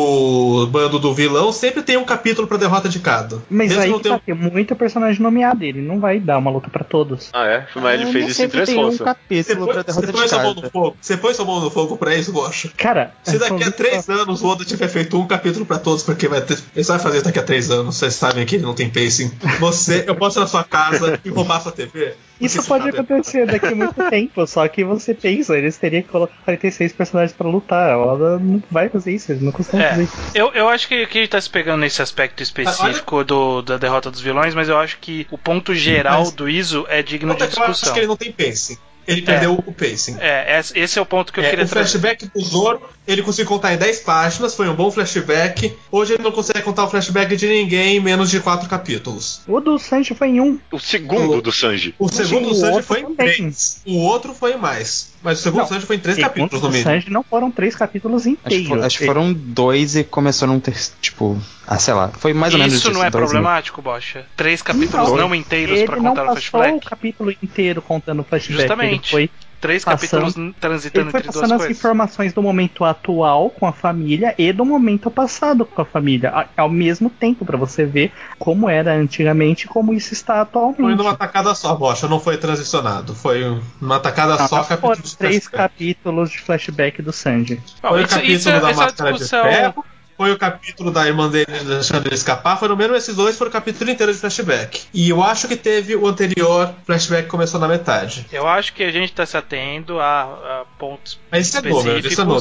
do bando do vilão sempre tem um capítulo pra derrota de cada. Mas Mesmo aí não que tem tá, um- tem muito personagem nomeado, ele não vai dar uma luta pra todos. Ah, é? Mas ele Ah, fez não isso em sempre tem Dressrosa. um capítulo Você pra põe, derrota você de põe sua mão cada. no fogo. Você põe sua mão no fogo pra isso, Gosha. Cara, Se daqui a são- três anos o Oda tiver feito um capítulo pra todos, porque vai ter. Ele só vai fazer isso daqui a três anos. Vocês sabem que ele não tem pacing. Você, eu posso ir na sua casa e roubar sua T V? Isso Porque pode sabe- acontecer daqui a muito tempo, só que você pensa, eles teriam que colocar quarenta e seis personagens pra lutar. A Oda não vai fazer isso, eles não costumam fazer É, isso. eu, eu acho que, que a gente tá se pegando nesse aspecto específico do, da derrota dos vilões, mas eu acho que o ponto geral Mas- do Iso é digno de Outra que eu acho discussão. que ele não tem pacing. Ele perdeu o pacing. É, esse esse é o ponto que eu É, queria o trazer. flashback do Zoro, ele conseguiu contar em dez páginas, foi um bom flashback. Hoje ele não consegue contar o flashback de ninguém em menos de quatro capítulos. O do Sanji foi em um. O segundo O- do Sanji. O segundo o do Sanji outro foi em também. três. O outro foi em mais. Mas o segundo Não, Sanji foi em três Segundo capítulos no o mínimo. Sanji não foram três capítulos Acho que, inteiros. fo- acho que foram dois e começou num ter, tipo, ah, sei lá, foi mais ou menos Isso isso. não é dois e- problemático, Bocha? Três capítulos Não, não inteiros Ele pra não contar o passou o flashback? capítulo inteiro contando o flashback. Justamente. Ele foi, Três passando- capítulos transitando ele foi entre duas passando as coisas. informações do momento atual com a família e do momento passado com a família, a- ao mesmo tempo, pra você ver como era antigamente e como isso está atualmente. Foi numa tacada só, Bocha, não foi transicionado. Foi numa tacada Não, só, não capítulos foram de três flashback. capítulos de flashback do Sanji. Bom, Foi o isso, capítulo isso, é- da essa máscara discussão. de ferro, foi o capítulo da irmã dele deixando ele escapar, foram mesmo esses dois, foram o capítulo inteiro de flashback. E eu acho que teve o anterior flashback que começou na metade. Eu acho que a gente tá se atendo a, a pontos Mas isso é número, isso é específicos. número.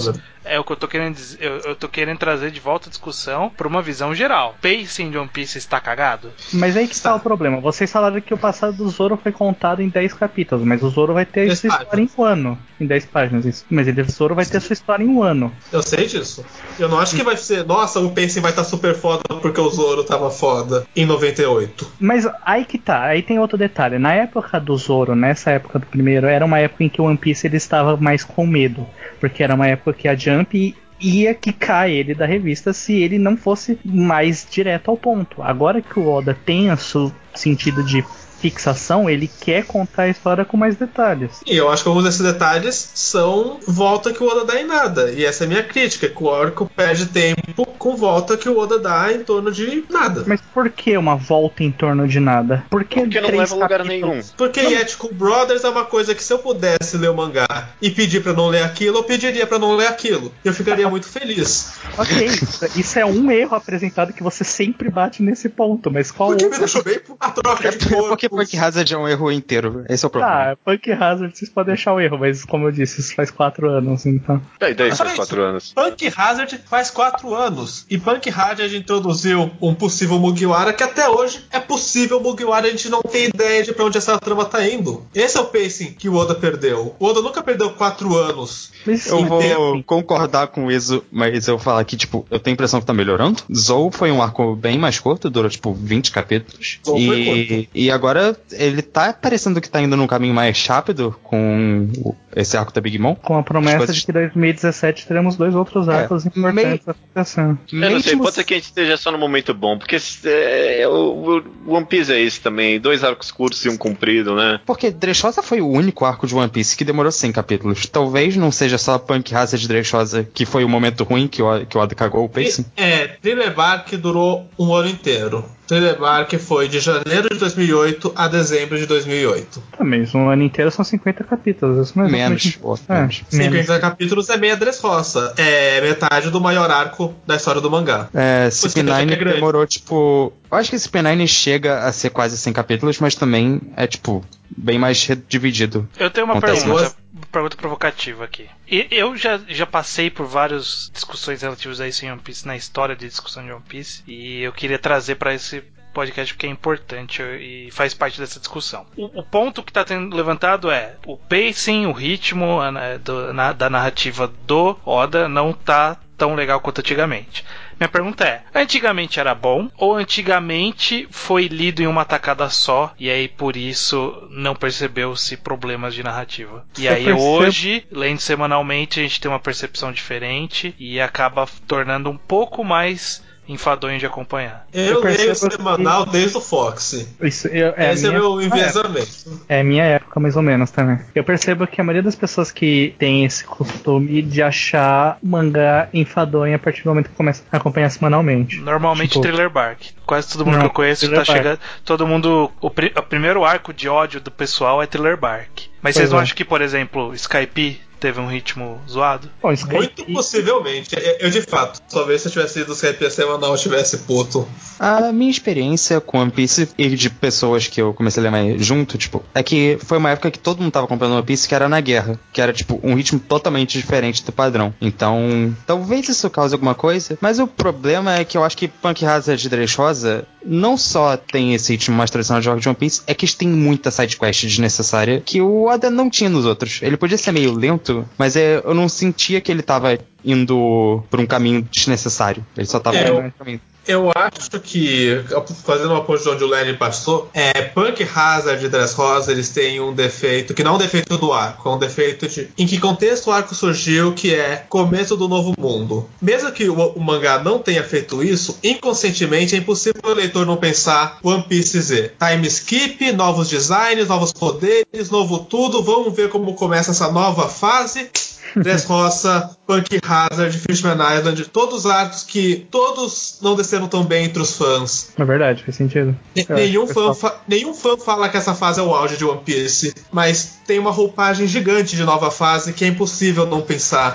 é o que eu tô querendo dizer. Eu, eu tô querendo trazer de volta a discussão pra uma visão geral. Pacing de One Piece está cagado? Mas aí que está o problema. Vocês falaram que o passado do Zoro foi contado em dez capítulos, mas o Zoro vai ter dez sua história em um ano. Em dez páginas, isso. Mas ele, o Zoro vai ter sua história em um ano. Eu sei disso. Eu não acho que vai ser, nossa, o pacing vai estar super foda porque o Zoro tava foda em noventa e oito. Mas aí que tá, aí tem outro detalhe. Na época do Zoro, nessa época do primeiro, era uma época em que o One Piece ele estava mais com medo. Porque era uma época que a Jump ia quicar ele da revista se ele não fosse mais direto ao ponto. Agora que o Oda tem o seu sentido de fixação, ele quer contar a história com mais detalhes. E eu acho que alguns desses detalhes são volta que o Oda dá em nada. E essa é a minha crítica, que o arco perde tempo com volta que o Oda dá em torno de nada. Mas por que uma volta em torno de nada? Por que Porque não leva a lugar nenhum. Porque Ethical Brothers é uma coisa que se eu pudesse ler o mangá e pedir pra não ler aquilo, eu pediria pra não ler aquilo. Eu ficaria muito feliz. Ok, isso é um erro apresentado que você sempre bate nesse ponto, mas qual Porque outro? me deixou bem a troca de corpo. Porque Punk Hazard é um erro inteiro. Esse é o problema. Ah, Punk Hazard vocês podem achar o erro, mas como eu disse, isso faz quatro anos, então. É, daí faz Olha quatro isso. anos. Punk Hazard faz quatro anos. E Punk Hazard introduziu um possível Mugiwara que até hoje é possível Mugiwara, a gente não tem ideia de pra onde essa trama tá indo. Esse é o pacing que o Oda perdeu. O Oda nunca perdeu quatro anos. Mas, Eu sim, vou tem- concordar com isso, mas eu vou falar que, tipo, eu tenho a impressão que tá melhorando. Zou foi um arco bem mais curto, durou, tipo, vinte capítulos. Zou foi E, e agora ele tá parecendo que tá indo num caminho mais rápido com o- esse arco da Big Mom. com a promessa As coisas- de que em dois mil e dezessete teremos dois outros É, arcos importantes acontecendo. Eu não sei, Mesmo pode ser que a gente esteja só no momento bom, porque é, o, o One Piece é isso também, dois arcos curtos e um comprido, né? Porque Dressrosa foi o único arco de One Piece que demorou cem capítulos. Talvez não seja só Punk Hazard de Dressrosa que foi o momento ruim que o, que o Oda cagou o pacing. É, Thriller Bark durou um ano inteiro. Thriller Bark foi de janeiro de dois mil e oito a dezembro de dois mil e oito. Tá, mas um ano inteiro são cinquenta capítulos. Isso não é Menos, exatamente- ou É, menos. menos. cinquenta capítulos é meia Dressrosa. É metade do maior arco da história do mangá. É, Você C P tá nove que é grande. demorou, tipo... Eu acho que C P nove chega a ser quase cem capítulos, mas também é, tipo, bem mais dividido. Eu tenho uma Acontece pergunta, mais. pergunta provocativa aqui. E eu já, já passei por várias discussões relativas a isso em One Piece, na história de discussão de One Piece, e eu queria trazer para esse podcast porque é importante e faz parte dessa discussão. O, o ponto que está sendo levantado é o pacing, o ritmo a, do, na, da narrativa do Oda não tá tão legal quanto antigamente. Minha pergunta é, antigamente era bom ou antigamente foi lido em uma tacada só e aí por isso não percebeu-se problemas de narrativa? E Eu aí percebo- hoje, lendo semanalmente, a gente tem uma percepção diferente e acaba tornando um pouco mais enfadonho de acompanhar. Eu, Eu leio percebo semanal desde o Fox. Isso, eu, é, a Esse é minha- meu é, enviesamento. é a minha época, mais ou menos, também. Eu percebo que a maioria das pessoas que tem esse costume de achar mangá enfadonho a partir do momento que começa a acompanhar semanalmente. Normalmente Tipo- Thriller Bark. Quase todo mundo Não, que eu conheço Thriller tá Bark. chegando. Todo mundo. O, pri- o primeiro arco de ódio do pessoal é Thriller Bark. Mas Pois vocês não é. acham que, por exemplo, Skype teve um ritmo zoado? Bom, Skype, Muito possivelmente. Eu, eu, de fato, talvez se eu tivesse ido Skype semanal eu tivesse puto. A minha experiência com One Piece e de pessoas que eu comecei a ler mais junto, tipo, é que foi uma época que todo mundo tava comprando One Piece que era na guerra, que era, tipo, um ritmo totalmente diferente do padrão. Então, talvez isso cause alguma coisa, mas o problema é que eu acho que Punk Hazard de Dressrosa não só tem esse ritmo mais tradicional de jogos de One Piece, é que eles têm muita sidequest desnecessária que o Oda não tinha nos outros. Ele podia ser meio lento, mas é, eu não sentia que ele tava indo por um caminho desnecessário. Ele só tava É, indo eu- por um caminho. Eu acho que, fazendo uma ponte de onde o Lenny passou, é, Punk Hazard e Dressrosa, eles têm um defeito, que não é um defeito do arco, é um defeito de em que contexto o arco surgiu, que é começo do novo mundo. Mesmo que o, o mangá não tenha feito isso, inconscientemente é impossível o leitor não pensar One Piece Z. Time skip, novos designs, novos poderes, novo tudo, vamos ver como começa essa nova fase. Dressrosa, Punk Hazard, Fishman Island, todos os arcos que todos não desceram tão bem entre os fãs. é verdade, faz sentido. Ne- Eu Nenhum acho que fã, o pessoal- fa- nenhum fã fala que essa fase é o auge de One Piece, mas tem uma roupagem gigante de nova fase que é impossível não pensar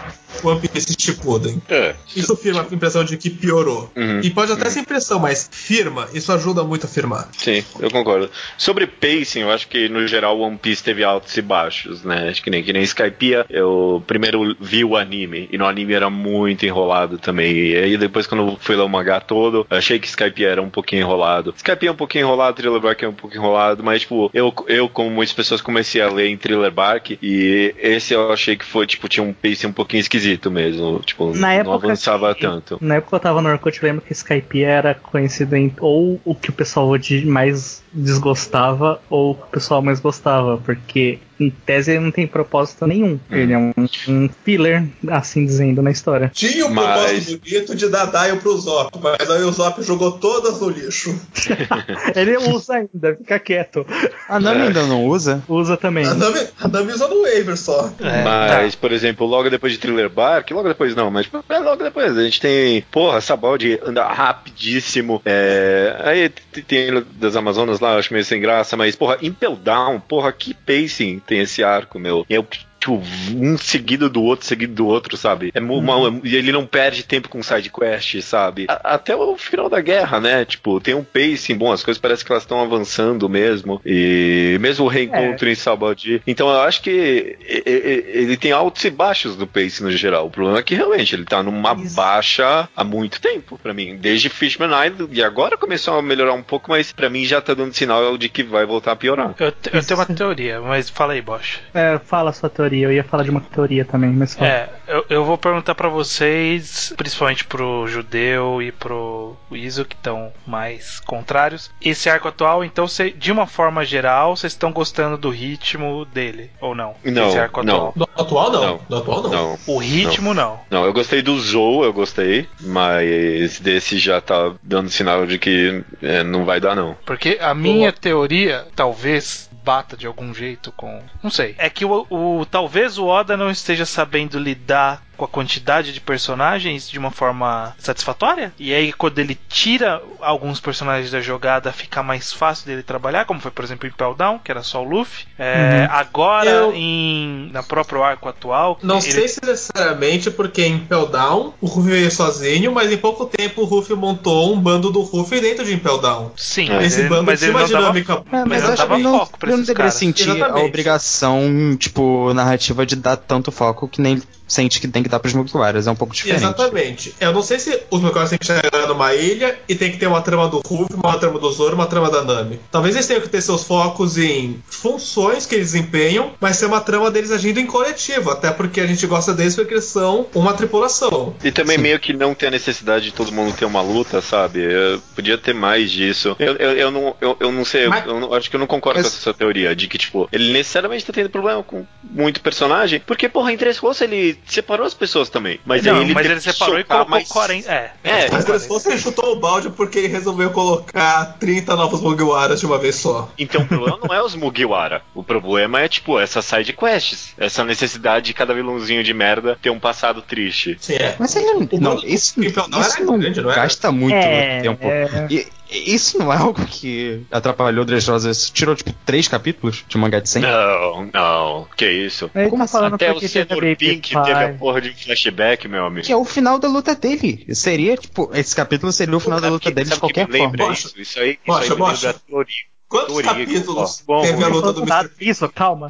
One Piece Shippuden. É. Isso firma a impressão de que piorou. Uhum. E pode até Uhum. ser impressão, mas firma, isso ajuda muito a firmar. Sim, eu concordo. Sobre pacing, eu acho que no geral One Piece teve altos e baixos, né? Acho que nem, que nem Skypiea, eu primeiro vi o anime, e no anime era muito enrolado também. E aí depois quando eu fui ler o mangá todo, eu achei que Skypiea era um pouquinho enrolado. Skypiea é um pouquinho enrolado, Thriller Bark é um pouco enrolado, mas tipo, eu, eu como muitas pessoas comecei a ler em Thriller Bark, e esse eu achei que foi, tipo, tinha um pacing um pouquinho esquisito mesmo, tipo, Na não época avançava que, tanto. Na época que eu tava no Orkut, eu lembro que Skypiea era conhecido em ou o que o pessoal de mais desgostava ou o que o pessoal mais gostava, porque em tese ele não tem propósito nenhum. Hum. Ele é um, um filler, assim dizendo, na história. Tinha um Mas... propósito bonito de dar Dial pro Zop, mas aí o Zop jogou todas no lixo. Ele usa ainda, fica quieto. A Nami é. ainda não usa? Usa também. A Nami, a Nami usa no waiver só. É, mas, tá. Por exemplo, logo depois de Thriller Bark, logo depois não, mas logo depois a gente tem, porra, Sabaldi anda rapidíssimo. É, aí tem das Amazonas lá, eu acho meio sem graça, mas, porra, Impel Down, porra, que pacing tem esse arco, meu. E é o um seguido do outro, seguido do outro, sabe? É uma, e ele não perde tempo com side quest, sabe? A, até o final da guerra, né? Tipo, tem um pacing bom, as coisas parecem que elas estão avançando mesmo. E mesmo o reencontro é. em Sabaldi. Então eu acho que ele tem altos e baixos do pacing no geral. O problema é que realmente ele tá numa Isso. baixa há muito tempo, pra mim. Desde Fishman Island, e agora começou a melhorar um pouco, mas pra mim já tá dando sinal de que vai voltar a piorar. Eu, te, eu tenho uma teoria, mas fala aí, Bosch. É, fala a sua teoria. Eu ia falar de uma teoria também, mas fala. É, eu, eu vou perguntar pra vocês, principalmente pro Judeu e pro Iso, que estão mais contrários. Esse arco atual, então, cê, de uma forma geral, vocês estão gostando do ritmo dele, ou não? Não, Esse arco não. atual. Do atual não. não. Do atual não. não. O ritmo não. não. Não, eu gostei do Zou, eu gostei, mas desse já tá dando sinal de que é, não vai dar, não. Porque a minha teoria, talvez... bata de algum jeito com... Não sei. É que o, o talvez o Oda não esteja sabendo lidar com a quantidade de personagens de uma forma satisfatória. E aí quando ele tira alguns personagens da jogada, fica mais fácil dele trabalhar, como foi, por exemplo, em Impel Down, que era só o Luffy. É, uhum. Agora, Eu... em na próprio arco atual... Não ele... sei se necessariamente porque em Impel Down o Ruffy veio sozinho, mas em pouco tempo o Ruffy montou um bando do Ruffy dentro de Impel Down. Sim, é. Esse ele, bando mas tinha ele uma não dinâmica... dava, é, mas mas não dava não, foco pra eu não esses deveria caras. sentir Exatamente. a obrigação, tipo, narrativa de dar tanto foco que nem sente que tem que dar pros Mugiwaras. É um pouco diferente. Exatamente. Eu não sei se os Mugiwaras têm que chegar numa ilha e tem que ter uma trama do Ruffy, uma trama do Zoro, uma trama da Nami. Talvez eles tenham que ter seus focos em funções que eles desempenham, mas ser uma trama deles agindo em coletivo, até porque a gente gosta deles porque eles são uma tripulação. E também Sim. meio que não ter a necessidade de todo mundo ter uma luta, sabe? Eu podia ter mais disso. Eu, eu, eu, não, eu, eu não sei, mas... eu, eu acho que eu não concordo mas... com essa sua teoria de que, tipo, ele necessariamente tá tendo problema com muito personagem, porque, porra, em Três Roças ele separou as pessoas também. Mas não, aí ele mas ele separou e colocou mais... quarenta. É, é mas Três Roças ele chutou o balde porque ele resolveu colocar trinta novos Mugiwaras de uma vez só. Então o problema não é os Mugiwara. O problema é, tipo, essas side quests. Essa necessidade de cada vilãozinho de merda ter um passado triste. Sim, é. Mas ele não, não, isso, isso não, grande, não gasta muito é, tempo. É... E, isso não é algo que atrapalhou Dressrosa? Isso tirou, tipo, três capítulos de um mangá de cem? Não, não. Que isso? Ele Como tá falando até o Senhor Pink teve a porra de um flashback, meu amigo. Que é o final da luta dele. Seria, tipo, esse capítulo seria o final da luta que, dele de qualquer forma. Isso, isso aí, isso bocha, aí bocha. me lembra Toriko. Quantos Toriko, capítulos ó, teve a luta do mister P? Isso, calma.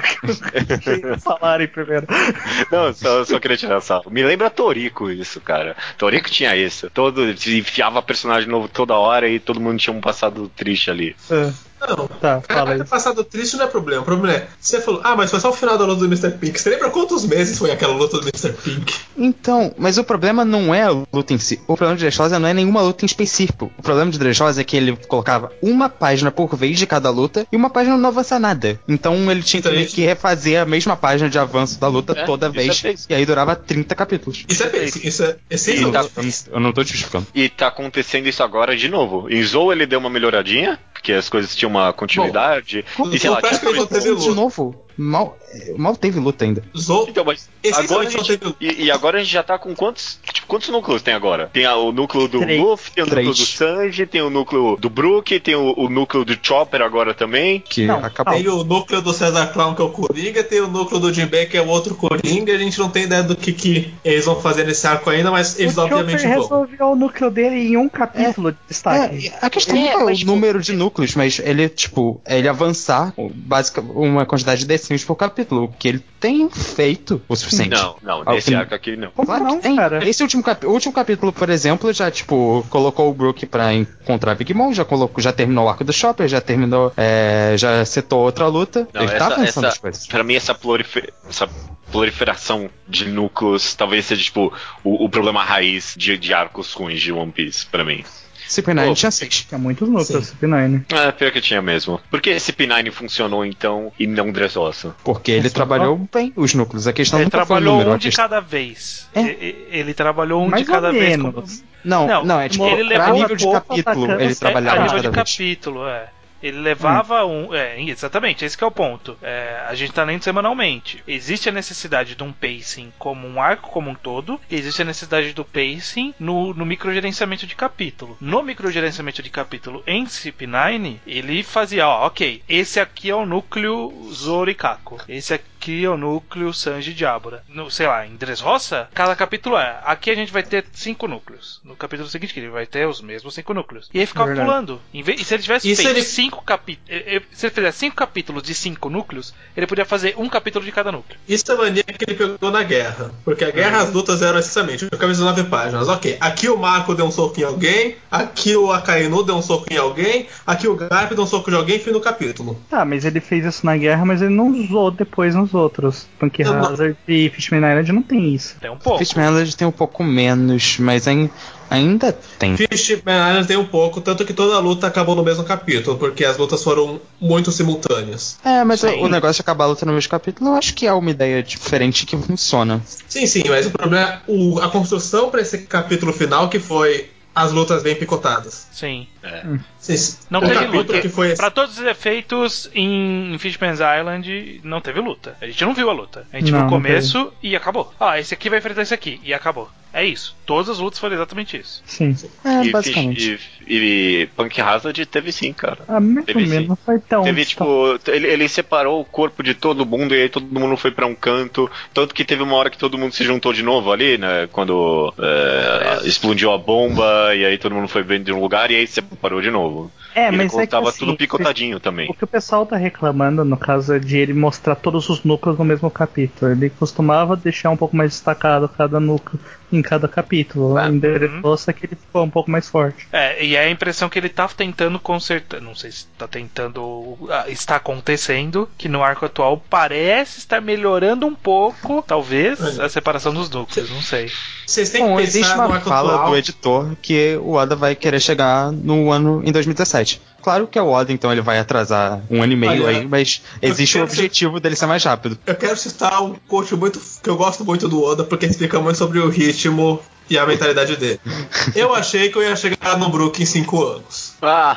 Deixa eles falarem primeiro. Não, só, só queria tirar salvo. Me lembra Toriko isso, cara. Toriko tinha isso. Todo, se enfiava personagem novo toda hora e todo mundo tinha um passado triste ali. É. Não, tá, fala aí. Passado triste não é problema. O problema é, você falou, ah, mas foi só o final da luta do mister Pink. Você lembra quantos meses foi aquela luta do mister Pink? Então, mas o problema não é a luta em si. O problema de Dressrosa não é nenhuma luta em específico. O problema de Dressrosa é que ele colocava uma página por vez de cada luta e uma página não avança nada. Então ele tinha então, que, gente... que refazer a mesma página de avanço da luta é, toda vez. É e aí durava trinta capítulos. Isso é basic. Isso é essencial. Tá, eu não tô te justificando. E tá acontecendo isso agora de novo. Em Zou ele deu uma melhoradinha, porque as coisas tinham uma continuidade. Bom, e sei lá, tinha de novo. mal, mal teve luta ainda. Zo... Então, mas agora a gente, teve... e, e agora a gente já tá com quantos, tipo, quantos núcleos tem agora? Tem a, o núcleo do Três. Luffy, tem o Três. núcleo do Sanji, tem o núcleo do Brook, tem o, o núcleo do Chopper agora também. Que Não, acabou. Tem o núcleo do Cesar Clown, que é o Coringa, tem o núcleo do Jinbei, que é o outro Coringa. A gente não tem ideia do que, que eles vão fazer nesse arco ainda, mas eles o obviamente Chopper vão. resolveu o núcleo dele em um capítulo de destaque. É, a questão É, não é o mas, tipo, número de núcleos, mas ele, tipo, é ele avançar básica, uma quantidade decente por capítulo, o que ele tem feito o suficiente. Não, não, Ao nesse fim- arco aqui não. Como Claro não, que tem. cara? Esse último, capi- o último capítulo, por exemplo, já, tipo, colocou o Brook pra encontrar Big Mom, já colocou, já terminou o arco do Chopper, já terminou, é, já setou outra luta. Não, ele tá essa, avançando essa, as coisas. pra mim, essa, prolifer, essa proliferação de núcleos talvez seja, tipo, o, o problema raiz de, de arcos ruins de One Piece, pra mim. C P nove Pô, tinha seis. Tinha muitos núcleos, Sim. C P nove. É, pior que tinha mesmo. Por que esse P nove funcionou, então, e não Dressrosa? Porque ele Funcionou. trabalhou bem os núcleos. A questão Ele nunca foi o trabalhou número. um a de questão... cada vez. É. E- e- Ele trabalhou um Mais de cada ou vez. menos. como- Não, Não, não, é tipo, ele pra levou nível de pouco capítulo, atacando- ele É, trabalhava a um de nível de cada vez. capítulo, é. Ele levava um. É, exatamente, esse que é o ponto. É, a gente tá lendo semanalmente. Existe a necessidade de um pacing como um arco como um todo, e existe a necessidade do pacing no, no microgerenciamento de capítulo. No microgerenciamento de capítulo em C P nove, ele fazia, ó, ok, esse aqui é o núcleo Zoro e Kako. Esse aqui é o núcleo Sanji e Diabora. No, sei lá, em Dressrosa, cada capítulo é. Aqui a gente vai ter cinco núcleos. No capítulo seguinte, ele vai ter os mesmos cinco núcleos. E aí ficava Verdade. pulando. Em vez, e se ele tivesse E se feito ele- cinco capítulos. Se ele fizesse cinco capítulos de cinco núcleos, ele podia fazer um capítulo de cada núcleo. Isso é a mania que ele pegou na guerra. Porque a guerra, as lutas eram essencialmente camisa de nove páginas. Ok, aqui o Marco deu um soco em alguém, aqui o Akainu deu um soco em alguém, aqui o Garp deu um soco de alguém, fim do capítulo. Tá, mas ele fez isso na guerra, mas ele não usou depois nos outros. Punk Não, não. Hazard e Fishman Island não tem isso. Tem um pouco. Fishman Island tem um pouco menos, mas ain- ainda tem. Fishman Island tem um pouco, tanto que toda a luta acabou no mesmo capítulo, porque as lutas foram muito simultâneas. É, mas Sim. o, o negócio de acabar a luta no mesmo capítulo, eu acho que é uma ideia diferente que funciona. Sim, sim, mas o problema é o- a construção para esse capítulo final, que foi as lutas bem picotadas. Sim. Sim, Não o teve capítulo luta. que foi Pra todos os efeitos, em Fishman's Island não teve luta. A gente não viu a luta. A gente Não, viu o não começo e acabou. Ah, esse aqui vai enfrentar esse aqui. E acabou. É isso. Todas as lutas foram exatamente isso. Sim. É, e, basicamente. Fish- e, e Punk Hazard teve sim, cara. Ah, mais Teve ou menos, sim. não foi tão. Teve, tipo, ele, ele separou o corpo de todo mundo e aí todo mundo foi pra um canto. Tanto que teve uma hora que todo mundo se juntou de novo ali, né? Quando é, explodiu a bomba e aí todo mundo foi bem de um lugar e aí separou de novo. É, E ele mas é que tava assim, tudo picotadinho também. o que o pessoal tá reclamando, no caso, é de ele mostrar todos os núcleos no mesmo capítulo. Ele costumava deixar um pouco mais destacado cada núcleo em cada capítulo. Ah, Em Dressrosa que ele ficou um pouco mais forte. É, e é a impressão que ele tá tentando consertar. Não sei se tá tentando. ah, Está acontecendo. Que no arco atual parece estar melhorando um pouco. Talvez Olha. a separação dos núcleos. Não sei. Vocês têm Bom, que existe pensar no uma arco fala atual. do editor que o Oda vai querer chegar no ano em dois mil e dezessete. Claro que é o Oda, então ele vai atrasar um ano e meio Olha, aí, mas eu existe o quero objetivo dele ser mais rápido. Eu quero citar um coach muito que eu gosto muito do Oda, porque explica muito sobre o ritmo e a mentalidade dele. Eu achei que eu ia chegar no Brook em cinco anos.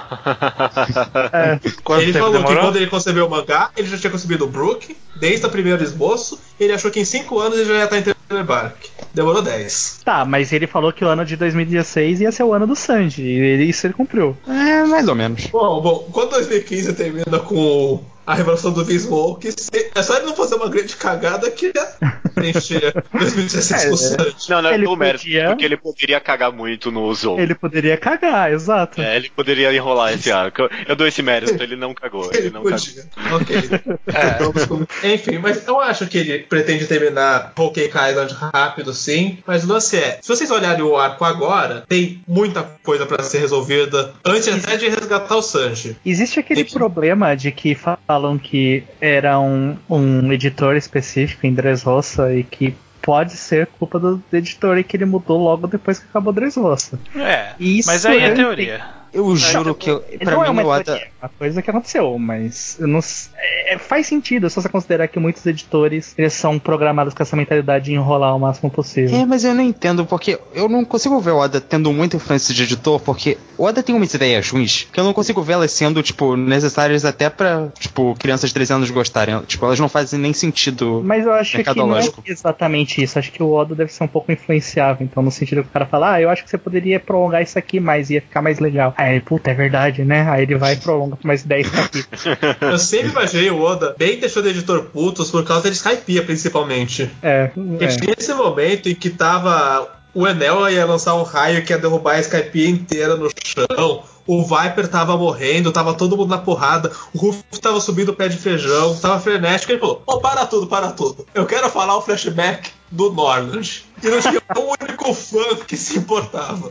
Ah! Quanto Ele tempo falou que demorou? quando ele concebeu o mangá, ele já tinha concebido o Brook, desde o primeiro esboço, e ele achou que em cinco anos ele já ia estar em Thriller Bark. Demorou dez. Tá, mas ele falou que o ano de dois mil e dezesseis ia ser o ano do Sanji. E ele- isso ele cumpriu. É, mais ou menos. Bom, bom, quando dois mil e quinze termina com a revelação do V-Smoke, se- é só ele não fazer uma grande cagada que ia preencher dois mil e dezesseis com o Sanji. Não, não é Ele pelo mérito, podia- porque ele poderia cagar muito no Zou. Ele poderia cagar, exato. É, ele poderia enrolar esse arco. Eu, eu dou esse mérito, ele não cagou. Ele Ele não cagou. podia. Ok. Vamos com- Enfim, mas eu acho que ele pretende terminar Whole Cake Island rápido, sim. Mas o lance é, se vocês olharem o arco agora, tem muita coisa pra ser resolvida antes até de resgatar o Sanji. Existe aquele E- problema de que falam que era um, um editor específico em Dressrosa e que pode ser culpa do editor e que ele mudou logo depois que acabou Dressrosa. É. Isso Mas aí é eu teoria. Eu juro que, eu, pra não mim, é uma o Oda... teoria, uma coisa que aconteceu, mas eu não, é, faz sentido se você considerar que muitos editores eles são programados com essa mentalidade de enrolar o máximo possível. É, mas eu não entendo, porque eu não consigo ver o Oda tendo muita influência de editor, porque o Oda tem umas ideias ruins que eu não consigo ver elas sendo, tipo, necessárias até pra, tipo, crianças de treze anos gostarem. Tipo, elas não fazem nem sentido. Mas eu acho que não é exatamente isso. Acho que o Oda deve ser um pouco influenciável. Então, no sentido que o cara fala, ah, eu acho que você poderia prolongar isso aqui mais, ia ficar mais legal. Aí, puta, é verdade, né? Aí ele vai e prolonga por mais dez capítulos. Eu sempre imaginei o Oda bem deixou de editor putos por causa de Skypiea, principalmente. É. E é. tinha esse momento em que tava. O Enel ia lançar um raio que ia derrubar a Skypiea inteira no chão. O Viper tava morrendo, tava todo mundo na porrada. O Ruff tava subindo o pé de feijão, tava frenético. Ele falou: Ô, oh, para tudo, para tudo. Eu quero falar o flashback do Norland. E não tinha um único fã que se importava.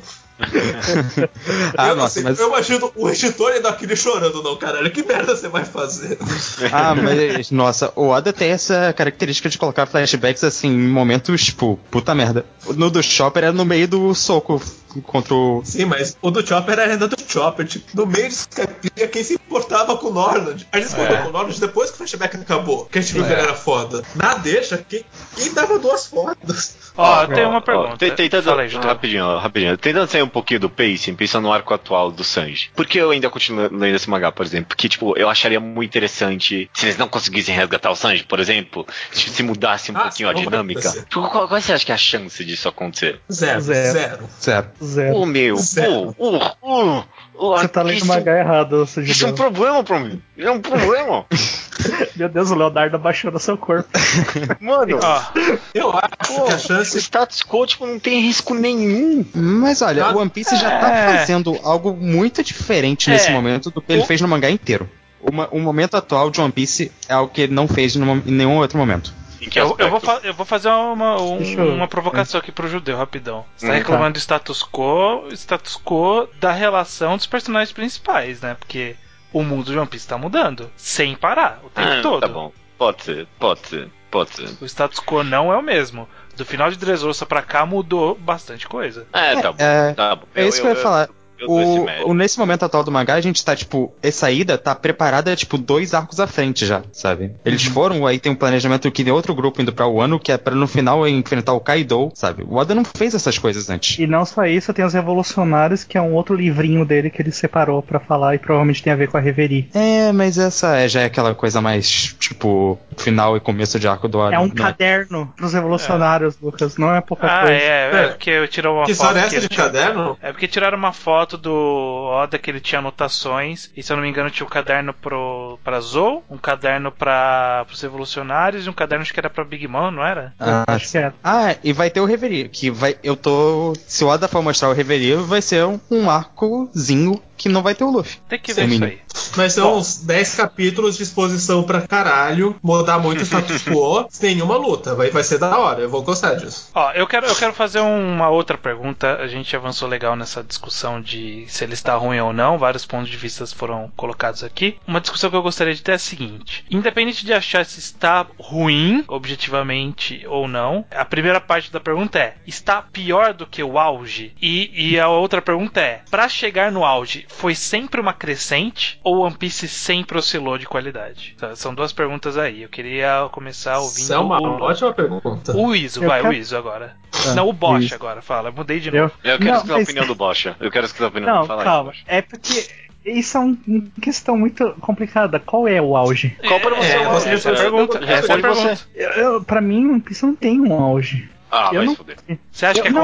ah, eu, nossa, sei, mas... eu imagino o editor ainda aquele chorando, não, caralho. Que merda você vai fazer? Ah, mas, nossa, o Oda tem essa característica de colocar flashbacks assim em momentos, tipo, puta merda. No do Chopper era no meio do soco contra o. Sim, mas o do Chopper era ainda do Chopper. Tipo, no meio de Skypiea, quem se importava com o Norland? A gente se importou é. com o Norland depois que o flashback acabou. Que a gente viu é. que ele era foda. Na deixa, quem, quem dava duas fodas? Ó, oh, tem uma pergunta. Oh, tentando, Fala aí, rapidinho, rapidinho. Tentando sair um pouquinho do pacing, pensando no arco atual do Sanji. Por que eu ainda continuo lendo esse mangá, por exemplo? Porque, tipo, eu acharia muito interessante se eles não conseguissem resgatar o Sanji, por exemplo, se mudasse um ah, pouquinho a dinâmica. Tipo, qual, qual você acha que é a chance disso acontecer? Zero. Zero. Zero. Zero. Zero. O meu. Zero. O, o, o, o, você tá lendo o mangá errado, Sujidão. Isso é um problema pra mim. Isso é um problema. Meu Deus, o Leonardo abaixou no seu corpo. Mano, ó, eu acho pô, que a chance. O status quo, tipo, não tem risco nenhum. Mas olha, ah, o One Piece já tá é... fazendo algo muito diferente é... nesse momento do que ele o... fez no mangá inteiro. O, o momento atual de One Piece é algo que ele não fez em nenhum outro momento. Eu, eu, vou eu vou fazer uma, um, uma provocação aqui pro Judeu, rapidão. Você tá hum, reclamando tá. do status quo, status quo da relação dos personagens principais, né? Porque o mundo de One Piece tá mudando, sem parar, o tempo ah, todo. Tá bom, pode ser, pode ser, pode ser. O status quo não é o mesmo. Do final de Dressrosa pra cá mudou bastante coisa. É, tá bom, é, tá bom. É isso eu, que eu ia eu, falar. O, o, nesse momento atual do mangá, a gente tá, tipo, essa ida tá preparada, tipo, dois arcos à frente já, sabe? Eles uhum. foram, aí tem um planejamento que tem outro grupo indo pra Wano, que é pra no final enfrentar o Kaido, sabe? O Oda não fez essas coisas antes. E não só isso, tem os Revolucionários, que é um outro livrinho dele que ele separou pra falar e provavelmente tem a ver com a Reverie. É, mas essa é, já é aquela coisa mais, tipo, final e começo de arco do Oda. É um não caderno é? pros Revolucionários, é. Lucas, não é pouca ah, coisa. Ah, é, é, é porque eu tirou uma que foto... Que história é essa de tinha... caderno? É porque tiraram uma foto do Oda que ele tinha anotações e, se eu não me engano, tinha um caderno pro, pra Zou, um caderno pra, pros Revolucionários e um caderno acho que era pra Big Mom, não era? Ah, acho que era. Ah, e vai ter o Reverie, que vai, eu tô, se o Oda for mostrar o Reverie, vai ser um, um arcozinho que não vai ter o Luffy. Tem que ver isso aí. Vai ser Bom. uns dez capítulos de exposição pra caralho, mudar muito o status quo, sem nenhuma luta. Vai, vai ser da hora, eu vou gostar disso. Ó, eu quero, eu quero fazer uma outra pergunta. A gente avançou legal nessa discussão de se ele está ruim ou não. Vários pontos de vista foram colocados aqui. Uma discussão que eu gostaria de ter é a seguinte: independente de achar se está ruim, objetivamente ou não, a primeira parte da pergunta é: está pior do que o auge? E, e a outra pergunta é: pra chegar no auge, foi sempre uma crescente ou One Piece sempre oscilou de qualidade? São duas perguntas aí. Eu queria começar ouvindo. Isso é uma o... ótima pergunta. O Iso, eu vai, quero... o Iso agora. Ah, não, o Bosch isso. agora, fala. Eu mudei de eu... novo. Eu quero não, escutar mas... a opinião do Bosch. Eu quero escutar a opinião não, do Fala calma. Aí, é porque isso é uma questão muito complicada. Qual é o auge? Qual para você é, o auge? Essa é a pergunta. Essa é a pergunta. Eu, eu, pra mim, One Piece não tem um auge. Ah, eu vai não... se fuder. Você acha eu que é não...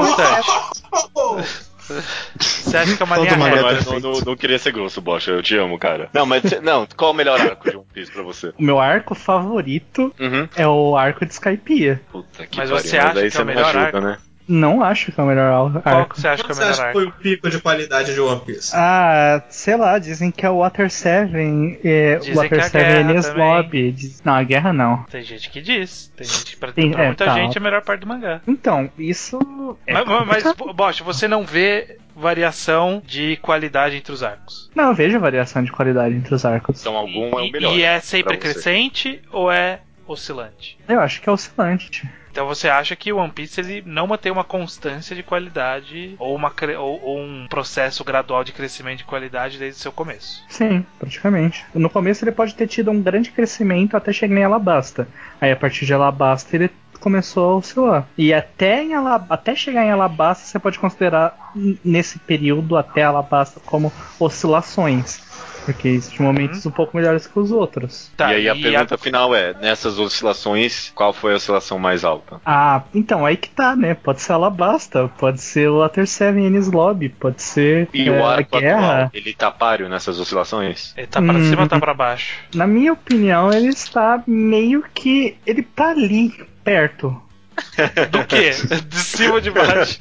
constante? Você acha que é uma linha reta? Agora eu não, não, não queria ser grosso, Bosch. Eu te amo, cara. Não, mas não, qual é o melhor arco de One Piece pra você? O meu arco favorito uhum. é o arco de Skypiea. Puta que mas pariu, você acha mas aí que é o melhor ajuda, arco? Né? Não acho que é o melhor arco. Qual que você acha que é o melhor arco? Você acha que foi o pico de qualidade de One Piece? Ah, sei lá, dizem que é o Water seven. É, Water seven é Enies Lobby. Diz... Não, a guerra não. Tem gente que diz. Tem gente que pra, Tem, pra é, muita tá. gente é a melhor parte do mangá. Então, isso. É mas, mas Bosch, você não vê variação de qualidade entre os arcos? Não, eu vejo variação de qualidade entre os arcos. Então algum é o melhor. E é sempre crescente ou é oscilante? Eu acho que é oscilante. Então você acha que o One Piece ele não mantém uma constância de qualidade ou, uma, ou, ou um processo gradual de crescimento de qualidade desde o seu começo? Sim, praticamente. No começo ele pode ter tido um grande crescimento até chegar em Alabasta. Aí a partir de Alabasta ele começou a oscilar. E até, em Alab- até chegar em Alabasta você pode considerar nesse período até Alabasta como oscilações. Porque existem momentos um pouco melhores que os outros. Tá, e aí a e pergunta a... final é, nessas oscilações, qual foi a oscilação mais alta? Ah, então, aí que tá, né? Pode ser Alabasta, pode ser o Water seven Enies Lobby, pode ser E é, o arco a Guerra. atual, ele tá páreo nessas oscilações? Ele tá pra Hum. cima ou tá pra baixo? Na minha opinião, ele está meio que... Ele tá ali, perto. Do quê? De cima ou de baixo?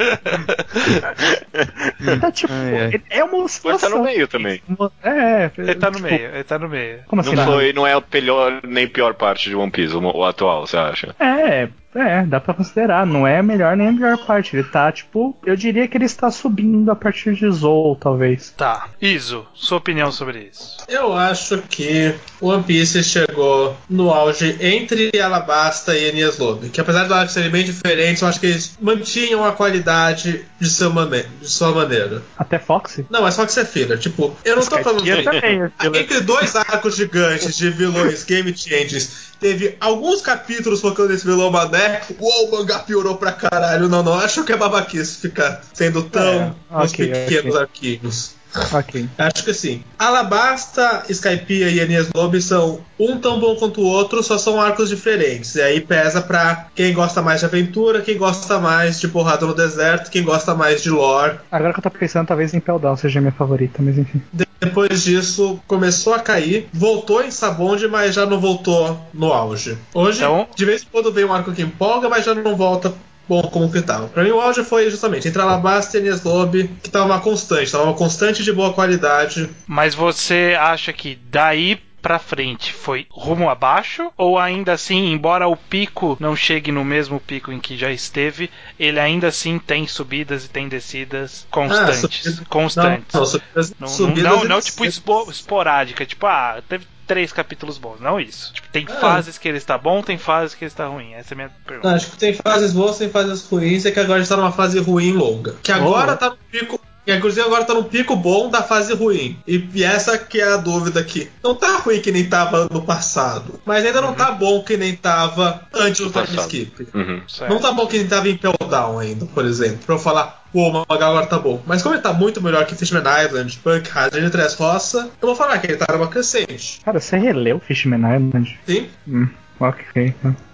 Tá tipo... Ai, ai. É uma Pode oscilação. estar no meio também. É, Ele tá no tipo, meio, ele tá no meio. Como assim? Não, não? foi, não é a melhor nem pior parte de One Piece, o, o atual, você acha? É, é, dá pra considerar. Não é a melhor nem a melhor parte. Ele tá, tipo... Eu diria que ele está subindo a partir de Zou, talvez. Tá. Iso, sua opinião sobre isso? Eu acho que One Piece chegou no auge entre Alabasta e Enies Lobby, que apesar do arco serem bem diferentes, eu acho que eles mantinham a qualidade de, seu mane- de sua maneira. Até Foxy? Não, é só que você é filler. Tipo, eu não tô falando Skypiea também, é filler. entre dois arcos gigantes de vilões game changes, teve alguns capítulos focando nesse vilão mané. Uou, o mangá piorou pra caralho. Não, não, acho que é babaquice ficar sendo tão É, nos ok, pequenos ok. arquivos. Ok. Acho que sim. Alabasta, Skypiea e Enies Lobby são um tão bom quanto o outro, só são arcos diferentes. E aí pesa pra quem gosta mais de aventura, quem gosta mais de porrada no deserto, quem gosta mais de lore. Agora que eu tô pensando, talvez em Impel Down seja a minha favorita, mas enfim. Depois disso, começou a cair, voltou em Sabonde, mas já não voltou no auge. Hoje, Então- de vez em quando vem um arco que empolga, mas já não volta bom como que tava. Pra mim, o auge foi justamente entre Alabasta e Enies Lobby, que tava uma constante, tava uma constante de boa qualidade. Mas você acha que daí pra frente foi rumo abaixo? Ou ainda assim, embora o pico não chegue no mesmo pico em que já esteve, ele ainda assim tem subidas e tem descidas constantes? Ah, subida- constantes. Não, não, subidas, Não, não, subidas não, e não tipo descidas. espo- esporádica, tipo, ah, teve três capítulos bons. Não isso. Tipo, tem Ah. fases que ele está bom, tem fases que ele está ruim. Essa é a minha pergunta. Não, acho que tem fases boas, tem fases ruins, é que agora a gente tá numa fase ruim longa. Que agora Oh. tá no pico. E inclusive agora tá no pico bom da fase ruim. E, e essa que é a dúvida aqui. Não tá ruim que nem tava no passado, mas ainda não tá bom que nem tava antes do No time passado. skip. Uhum. Certo. Não tá bom que nem tava em Impel Down ainda, por exemplo. Pra eu falar, pô, o mangá agora tá bom. Mas como ele tá muito melhor que Fishman Island, Punk Hazard e Três Roça, eu vou falar que ele tá numa crescente. Cara, você releu Fishman Island? Sim? Hum, ok.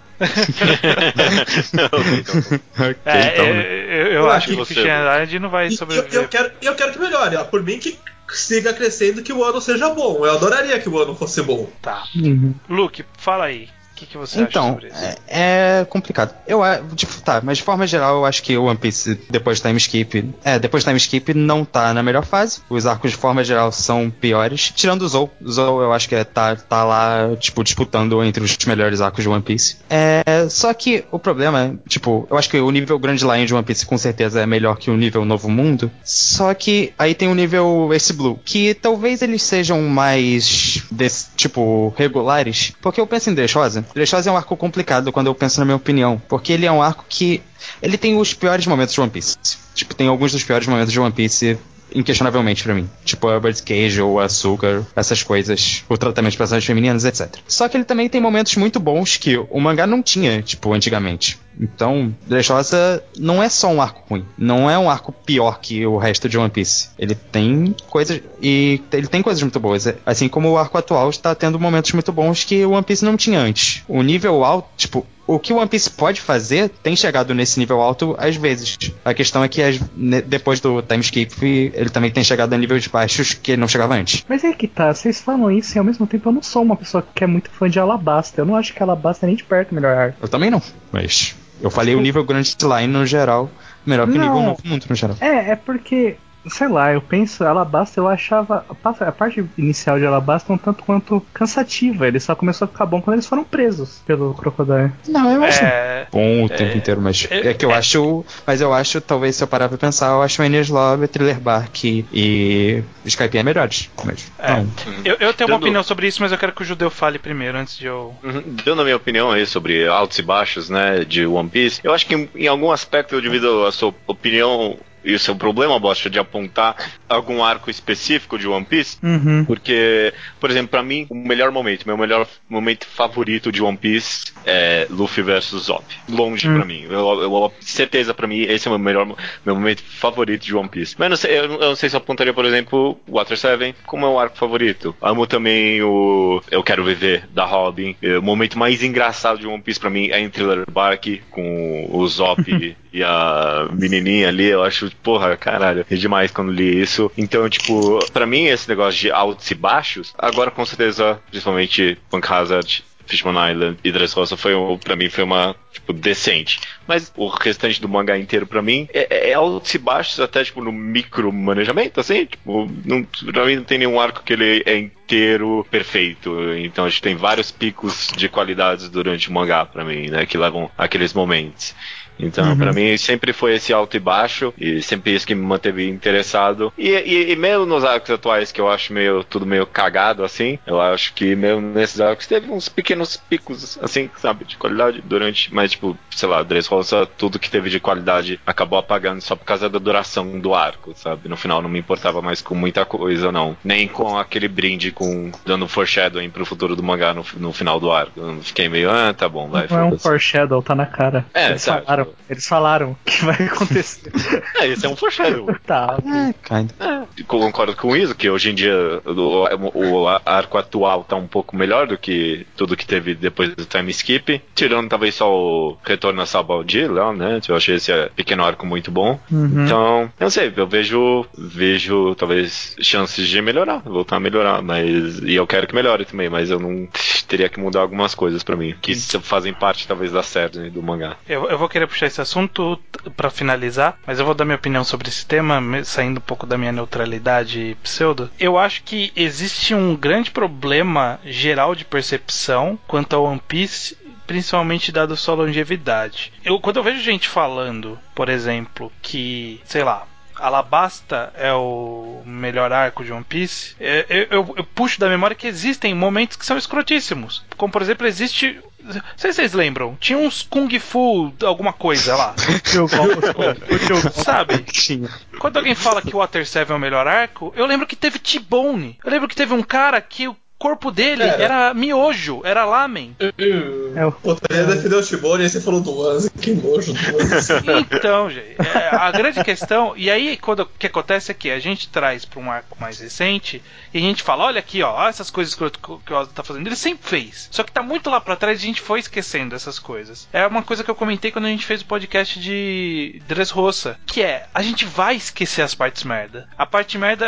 Ok, É, então, eu, né? eu, eu Olha acho aqui que o você, Fish Island não vai E eu, sobreviver. eu, quero, eu quero que melhore, ó. Por mim que siga crescendo, que o ano seja bom. Eu adoraria que o ano fosse bom. Tá. Uhum. Luke, fala aí. O que, que você acha Então, sobre isso? é, é complicado. Eu, a- tipo, tá, mas de forma geral, eu acho que o One Piece, depois do time skip, é, depois do time skip, não tá na melhor fase. Os arcos, de forma geral, são piores. Tirando o Zou. O Zou, eu acho que é, tá, tá lá, tipo, disputando entre os melhores arcos de One Piece. É, só que o problema é, tipo, eu acho que o nível Grand Line de One Piece, com certeza, é melhor que o nível Novo Mundo. Só que aí tem o nível Ace Blue, que talvez eles sejam mais, desse, tipo, regulares. Porque eu penso em Dressrosa. Dressrosa é um arco complicado quando eu penso na minha opinião, porque ele é um arco que ele tem os piores momentos de One Piece. Tipo, tem alguns dos piores momentos de One Piece inquestionavelmente pra mim. Tipo, a Birdcage ou Açúcar, essas coisas, o tratamento de personagens femininas, etcétera. Só que ele também tem momentos muito bons que o mangá não tinha, tipo, antigamente. Então, Dressrosa não é só um arco ruim. Não é um arco pior que o resto de One Piece. Ele tem coisas... E ele tem coisas muito boas. Assim como o arco atual está tendo momentos muito bons que o One Piece não tinha antes. O nível alto, tipo... O que o One Piece pode fazer tem chegado nesse nível alto às vezes. A questão é que as, ne, depois do time skip ele também tem chegado a níveis baixos que ele não chegava antes. Mas é que tá, vocês falam isso e ao mesmo tempo eu não sou uma pessoa que é muito fã de Alabasta. Eu não acho que Alabasta é nem de perto o melhor arco. Eu também não, mas eu falei o nível Grand Line no geral melhor que o Não. nível Novo Mundo no geral. É, é porque sei lá, eu penso, Alabasta eu achava. A parte inicial de Alabasta um tanto quanto cansativa. Ele só começou a ficar bom quando eles foram presos pelo Crocodile. Não, eu acho É, bom o tempo é, inteiro, mas é, é que eu é. acho. Mas eu acho, talvez, se eu parar pra pensar, eu acho o Enies Lobby, Thriller Bark e Skype melhores. Mas, É. não. Eu, eu tenho uma Dando- opinião sobre isso, mas eu quero que o Judeu fale primeiro, antes de eu. Uhum. Dando a minha opinião aí sobre altos e baixos, né, de One Piece, eu acho que em, em algum aspecto eu divido a sua opinião e o seu problema, Bosta, de apontar algum arco específico de One Piece, Uhum. porque, por exemplo, pra mim, o melhor momento, meu melhor momento favorito de One Piece é Luffy versus Zop. Longe Hum. pra mim. Eu, eu, certeza pra mim, esse é o meu melhor, meu momento favorito de One Piece. Mas não sei, eu, não- eu não sei se eu apontaria, por exemplo, Water Seven como meu arco favorito. Amo também o Eu Quero Viver, da Robin. O momento mais engraçado de One Piece pra mim é em Thriller Bark, com o Zop e a menininha ali. Eu acho, porra, caralho, é demais quando li isso. Então, tipo, pra mim esse negócio de altos e baixos, agora com certeza, principalmente Punk Hazard, Fishman Island e Dressrosa foi, um- pra mim, foi uma, tipo, decente. Mas o restante do mangá inteiro, pra mim, é, é altos e baixos, até, tipo, no micromanejamento, assim, tipo, não, pra mim não tem nenhum arco que ele é inteiro perfeito. Então, a gente tem vários picos de qualidades durante o mangá, pra mim, né, que levam aqueles momentos. Então, Uhum. pra mim, sempre foi esse alto e baixo, e sempre isso que me manteve interessado. E, e, e mesmo nos arcos atuais, que eu acho meio, tudo meio cagado, assim, eu acho que mesmo nesses arcos teve uns pequenos picos, assim, sabe, de qualidade durante, mas, tipo, sei lá, Dressrosa, tudo que teve de qualidade acabou apagando só por causa da duração do arco, sabe? No final não me importava mais com muita coisa, não. Nem com aquele brinde com dando foreshadowing pro futuro do mangá no, no final do arco. Eu fiquei meio, ah, tá bom, vai, Não é um foda-se. foreshadow, tá na cara. É, eles tá, falaram, tipo- eles falaram que vai acontecer. É, esse é um foreshadow. Tá, ok. É, kinda. É, concordo com isso, que hoje em dia o, o arco atual tá um pouco melhor do que tudo que teve depois do time skip, tirando talvez só o retorno a Sabaldi lá, né? Eu achei esse pequeno arco muito bom. Uhum. Então, eu não sei, eu vejo, vejo talvez chances de melhorar, voltar a melhorar, mas e eu quero que melhore também, mas eu não teria que mudar algumas coisas pra mim, que fazem parte talvez da série, né, do mangá. Eu, eu vou querer puxar esse assunto t- pra finalizar, mas eu vou dar minha opinião sobre esse tema, me- saindo um pouco da minha neutralidade pseudo. Eu acho que existe um grande problema geral de percepção quanto ao One Piece, principalmente dado sua longevidade. Eu, quando eu vejo gente falando, por exemplo, que, sei lá, Alabasta é o melhor arco de One Piece, é, eu, eu, eu puxo da memória que existem momentos que são escrotíssimos. Como, por exemplo, existe... Não sei se vocês lembram, tinha uns Kung Fu alguma coisa lá. Sabe? Tinha. Quando alguém fala que o Water Seven é o melhor arco, eu lembro que teve T-Bone. Eu lembro que teve um cara que o corpo dele Cara. era miojo, era lamen. É o- Pô, tu ia defender o Shibone e você falou do Anze, que nojo do Anze. Então, gente, é, a grande questão, e aí quando o que acontece é que a gente traz para um arco mais recente e a gente fala, olha aqui, ó, essas coisas que o, que o Oda tá fazendo, ele sempre fez. Só que tá muito lá pra trás e a gente foi esquecendo essas coisas. É uma coisa que eu comentei quando a gente fez o podcast de Dressrosa, que é, a gente vai esquecer as partes merda. A parte merda,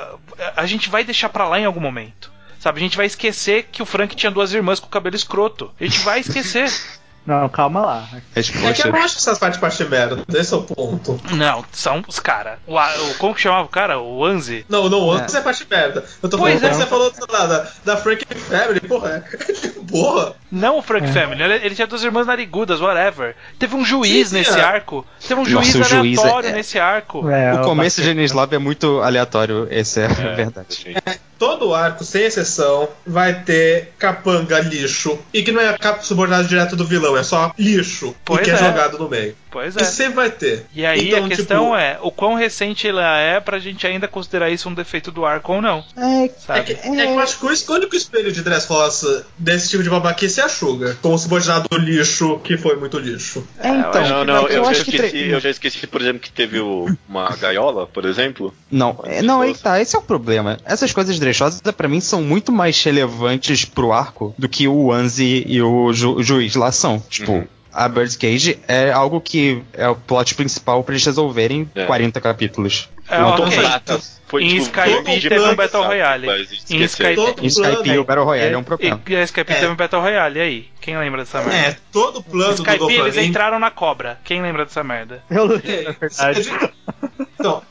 é, a gente vai deixar pra lá em algum momento. Sabe, a gente vai esquecer que o Frank tinha duas irmãs com cabelo escroto. A gente vai esquecer. Não, calma lá. É que eu não acho que essas partes parte merda, esse é o ponto. Não, são os caras. O, o, como que chamava o cara? O Anzi? Não, não, o Anze é. é parte merda. Eu tô Pois falando é. que você falou sei lá, da, da Frank Family, porra, é de boa. Não o Frank É. Family, ele, ele tinha duas irmãs narigudas, whatever. Teve um juiz Sim, sim, nesse é. arco. Teve um juiz Nossa, o juiz aleatório é- nesse arco. É, O começo de Enies Lobby é muito aleatório, esse é, a verdade. Todo arco, sem exceção, vai ter capanga lixo. E que não é cap subordinado direto do vilão, é só lixo. Pois e que é. é. jogado no meio. Pois é. Isso sempre vai ter. E aí Então, a questão tipo, é, o quão recente ela é pra gente ainda considerar isso um defeito do arco ou não. É, É Sabe? que, é que eu acho que o único espelho de Dressrosa desse tipo de babaquice é a Sugar. Como subordinado lixo, que foi muito lixo. é, então. Não, não, eu, eu já acho que. esqueci, tre- eu já esqueci, por exemplo, que teve o- uma gaiola, por exemplo. Não, é, não, aí tá, esse é o problema. Essas coisas drechosas, pra mim, são muito mais relevantes pro arco do que o Anzi e o, ju- o juiz lá são. Tipo, Uhum. a Birdcage é algo que é o plot principal pra eles resolverem É. quarenta capítulos. É, Não tô ok. falando- Foi, Em tipo, Skype foi teve um demais, Battle sabe? Royale. Mas Em esqueceu. Skype- Todo Em Skype plano, o Battle Royale é um problema. E, e a Skype É. teve um Battle Royale, e aí? Quem lembra dessa merda? É, todo plano do Skype eles Dopamine. entraram na cobra. Quem lembra dessa merda? Eu lembro, É, é verdade. Então,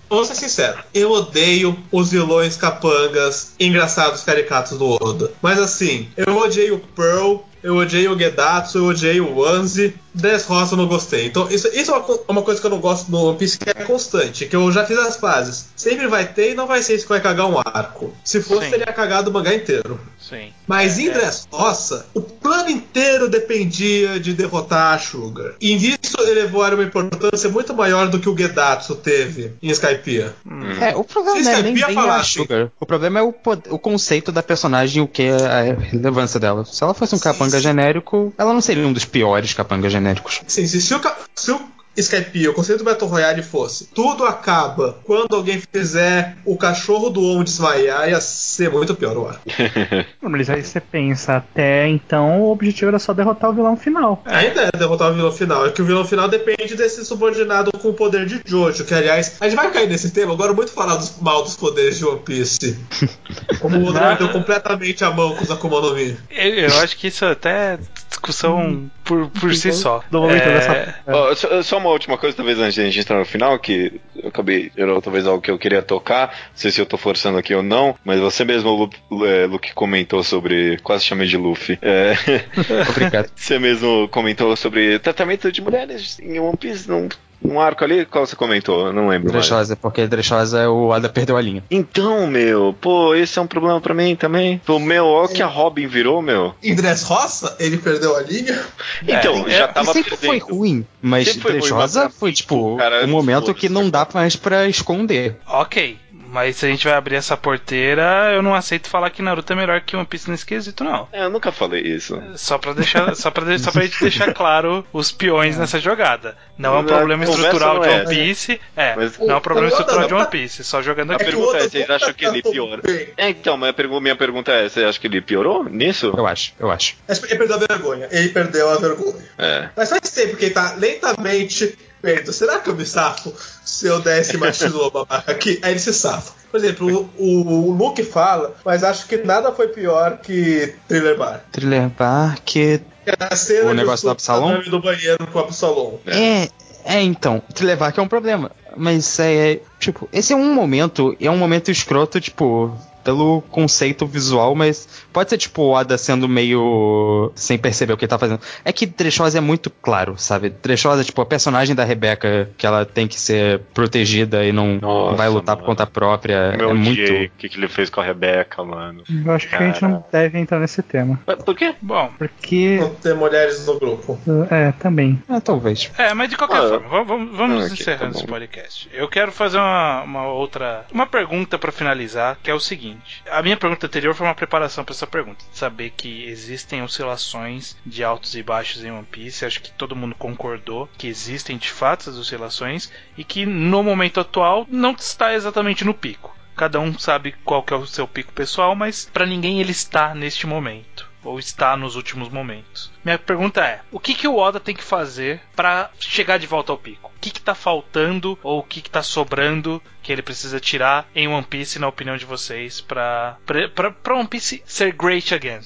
vou ser sincero, eu odeio os vilões capangas engraçados caricatos do Oda. Mas assim, eu odiei o Pearl, eu odiei o Gedatsu, eu odiei o Wanzi. Dressrosa eu não gostei. Então isso, isso é uma, uma coisa que eu não gosto no One Piece, que é constante, que eu já fiz as fases. Sempre vai ter e não vai ser isso que vai cagar um arco. Se fosse, Sim. teria cagado o mangá inteiro. Sim. Mas É, em é. Dressrosa, o plano inteiro dependia de derrotar a Sugar. E nisso ele levou uma importância muito maior do que o Gedatsu teve em Skypiea. É, o problema Se não é nem Skypiea bem a falasse- Sugar. O problema é o, po- o conceito da personagem, o que é a relevância dela. Se ela fosse um Sim, capanga sim. genérico, ela não seria um dos piores capangas genéricos. Sim, se, se o, ca- se o Skypiea, o conceito do Battle Royale fosse tudo acaba quando alguém fizer o cachorro do On desmaiar, ia ser muito pior o arco. Mas aí você pensa, até então o objetivo era só derrotar o vilão final. Ainda é derrotar o vilão final. É que o vilão final depende desse subordinado com o poder de Jojo, que aliás, a gente vai cair nesse tema agora, muito falar dos, mal dos poderes de One Piece. Como o Oda bateu completamente a mão com os Akuma no Mi. Eu, eu acho que isso até é discussão por, por si só. Do momento É, dessa- Ó, só, só uma última coisa, talvez antes de a gente entrar no final, que eu acabei, era talvez algo que eu queria tocar, não sei se eu tô forçando aqui ou não, mas você mesmo, Lu, é, Luke, comentou sobre, quase chamei de Luffy, é, Obrigado. você mesmo comentou sobre tratamento de mulheres em One Piece, num, num arco ali, qual você comentou? Eu não lembro mais. Dressrosa, porque Dressrosa o Ada perdeu a linha. Então, meu, pô, esse é um problema pra mim também. Pô, meu, olha o que a Robin virou, meu. Em Dressrosa, ele perdeu a linha. Então, é, já é, tava E sempre foi perdendo. ruim, mas Sempre foi ruim, Dressrosa mas pra foi mim, tipo cara, um momento foda-se, que não dá agora. mais pra esconder. ok, mas se a gente vai abrir essa porteira, eu não aceito falar que Naruto é melhor que One Piece nesse quesito, não. É, eu nunca falei isso. Só pra deixar, só pra, só pra gente deixar claro os peões nessa jogada. Não é um Não, problema a conversa não não de é One essa. Piece. É, Mas- não é um problema O- o estrutural de Oda- One Piece. Só jogando A aqui. que o pergunta é, Oda vocês nunca acham que ele tratou piorou? bem. É, então, mas a pergu- minha pergunta é, você acha que ele piorou nisso? Eu acho, eu acho. Mas ele perdeu a vergonha. Ele perdeu a vergonha. É. Mas faz tempo que ele tá lentamente vendo. Será que eu me safo se eu desse machismo babaca aqui? Aí ele se safa. Por exemplo, o, o Luke fala, mas acho que nada foi pior que Thriller Bar. Thriller Bark. A cena O de negócio do estupro Absalom? da Nami do banheiro com o Absalom. É, é então, Thriller Bark é um problema. Mas é, tipo, esse é um momento, é um momento escroto, tipo, pelo conceito visual, mas pode ser tipo o Oda sendo meio sem perceber o que ele tá fazendo. É que Dressrosa é muito claro, sabe? Dressrosa, tipo, a personagem da Rebecca, que ela tem que ser protegida e não Nossa, vai lutar por mano. conta própria, Meu é muito... odiei o que, que ele fez com a Rebeca, mano. Eu acho que a gente não deve entrar nesse tema. Mas por quê? Bom, Porque. Não ter mulheres no grupo. É, também. Ah, talvez. é, mas de qualquer Ah, forma, vamos, vamos, vamos ah, ok, encerrando tá esse bom. podcast. Eu quero fazer uma, uma outra. Uma pergunta pra finalizar, que é o seguinte. A minha pergunta anterior foi uma preparação pra essa pergunta. Saber que existem oscilações de altos e baixos em One Piece. Acho que todo mundo concordou que existem de fato essas oscilações e que no momento atual não está exatamente no pico. Cada um sabe qual que é o seu pico pessoal, mas pra ninguém ele está neste momento. Ou está nos últimos momentos. Minha pergunta é, o que, que o Oda tem que fazer pra chegar de volta ao pico? O que, que tá faltando ou o que, que tá sobrando que ele precisa tirar em One Piece, na opinião de vocês, pra, pra, pra, pra One Piece ser great again?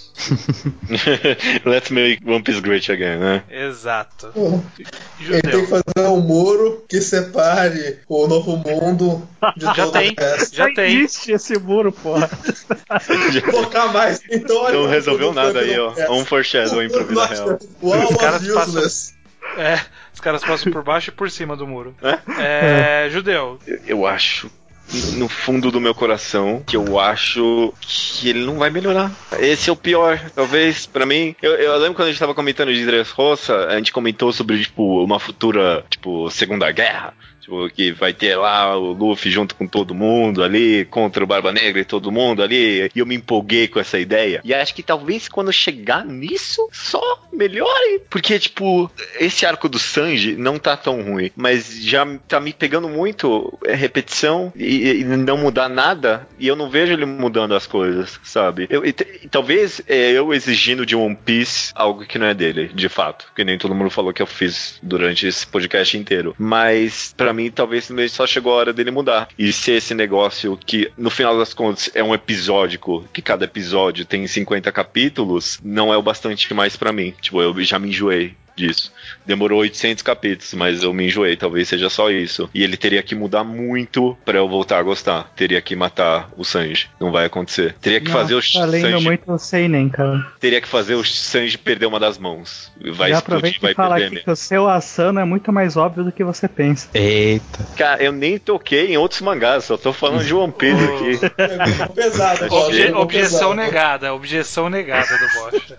Let's make One Piece great again, né? Exato. Ele tem que Judeu. fazer um muro que separe o novo mundo de Já todo tem, o resto. já tem. existe esse muro, porra. Focar mais. Então, olha Não o resolveu que o nada aí, ó. Frank não Um foreshadowing pra vida fez. real. Uau, Os caras was useless. É, os caras passam por baixo e por cima do muro. É? É, Judeu. Eu- Eu acho, no fundo do meu coração, que eu acho que ele não vai melhorar. Esse é o pior, talvez, pra mim. Eu, eu lembro quando a gente tava comentando de Dressrosa, a gente comentou sobre, tipo, uma futura, tipo, Segunda Guerra. Tipo, que vai ter lá o Luffy junto com todo mundo ali, contra o Barba Negra e todo mundo ali. E eu me empolguei com essa ideia. E acho que talvez quando chegar nisso, só melhore. Porque, tipo, esse arco do Sanji não tá tão ruim. Mas já tá me pegando muito é, repetição e, e não mudar nada. E eu não vejo ele mudando as coisas, sabe? Eu, e, e, talvez é, eu exigindo de One Piece algo que não é dele, de fato. Que nem todo mundo falou que eu fiz durante esse podcast inteiro. Mas, pra mim, talvez só chegou a hora dele mudar. E ser esse negócio que, no final das contas, é um episódico, que cada episódio tem cinquenta capítulos, não é o bastante mais pra mim. Tipo, eu já me enjoei. disso. Demorou oitocentos capítulos, mas eu me enjoei, talvez seja só isso. E ele teria que mudar muito pra eu voltar a gostar. Teria que matar o Sanji. Não vai acontecer. Teria que Nossa, fazer o tá lendo Sanji... muito o Seinen, cara. Teria que fazer o Sanji perder uma das mãos. Vai Já explodir, aproveita vai e fala perder aqui mesmo. que o seu Asano é muito mais óbvio do que você pensa. Eita. Cara, eu nem toquei em outros mangás, só tô falando de One Piece aqui. Pegou pesado, Obje- Bocha, pegou Objeção pesado. negada, objeção negada do Bocha.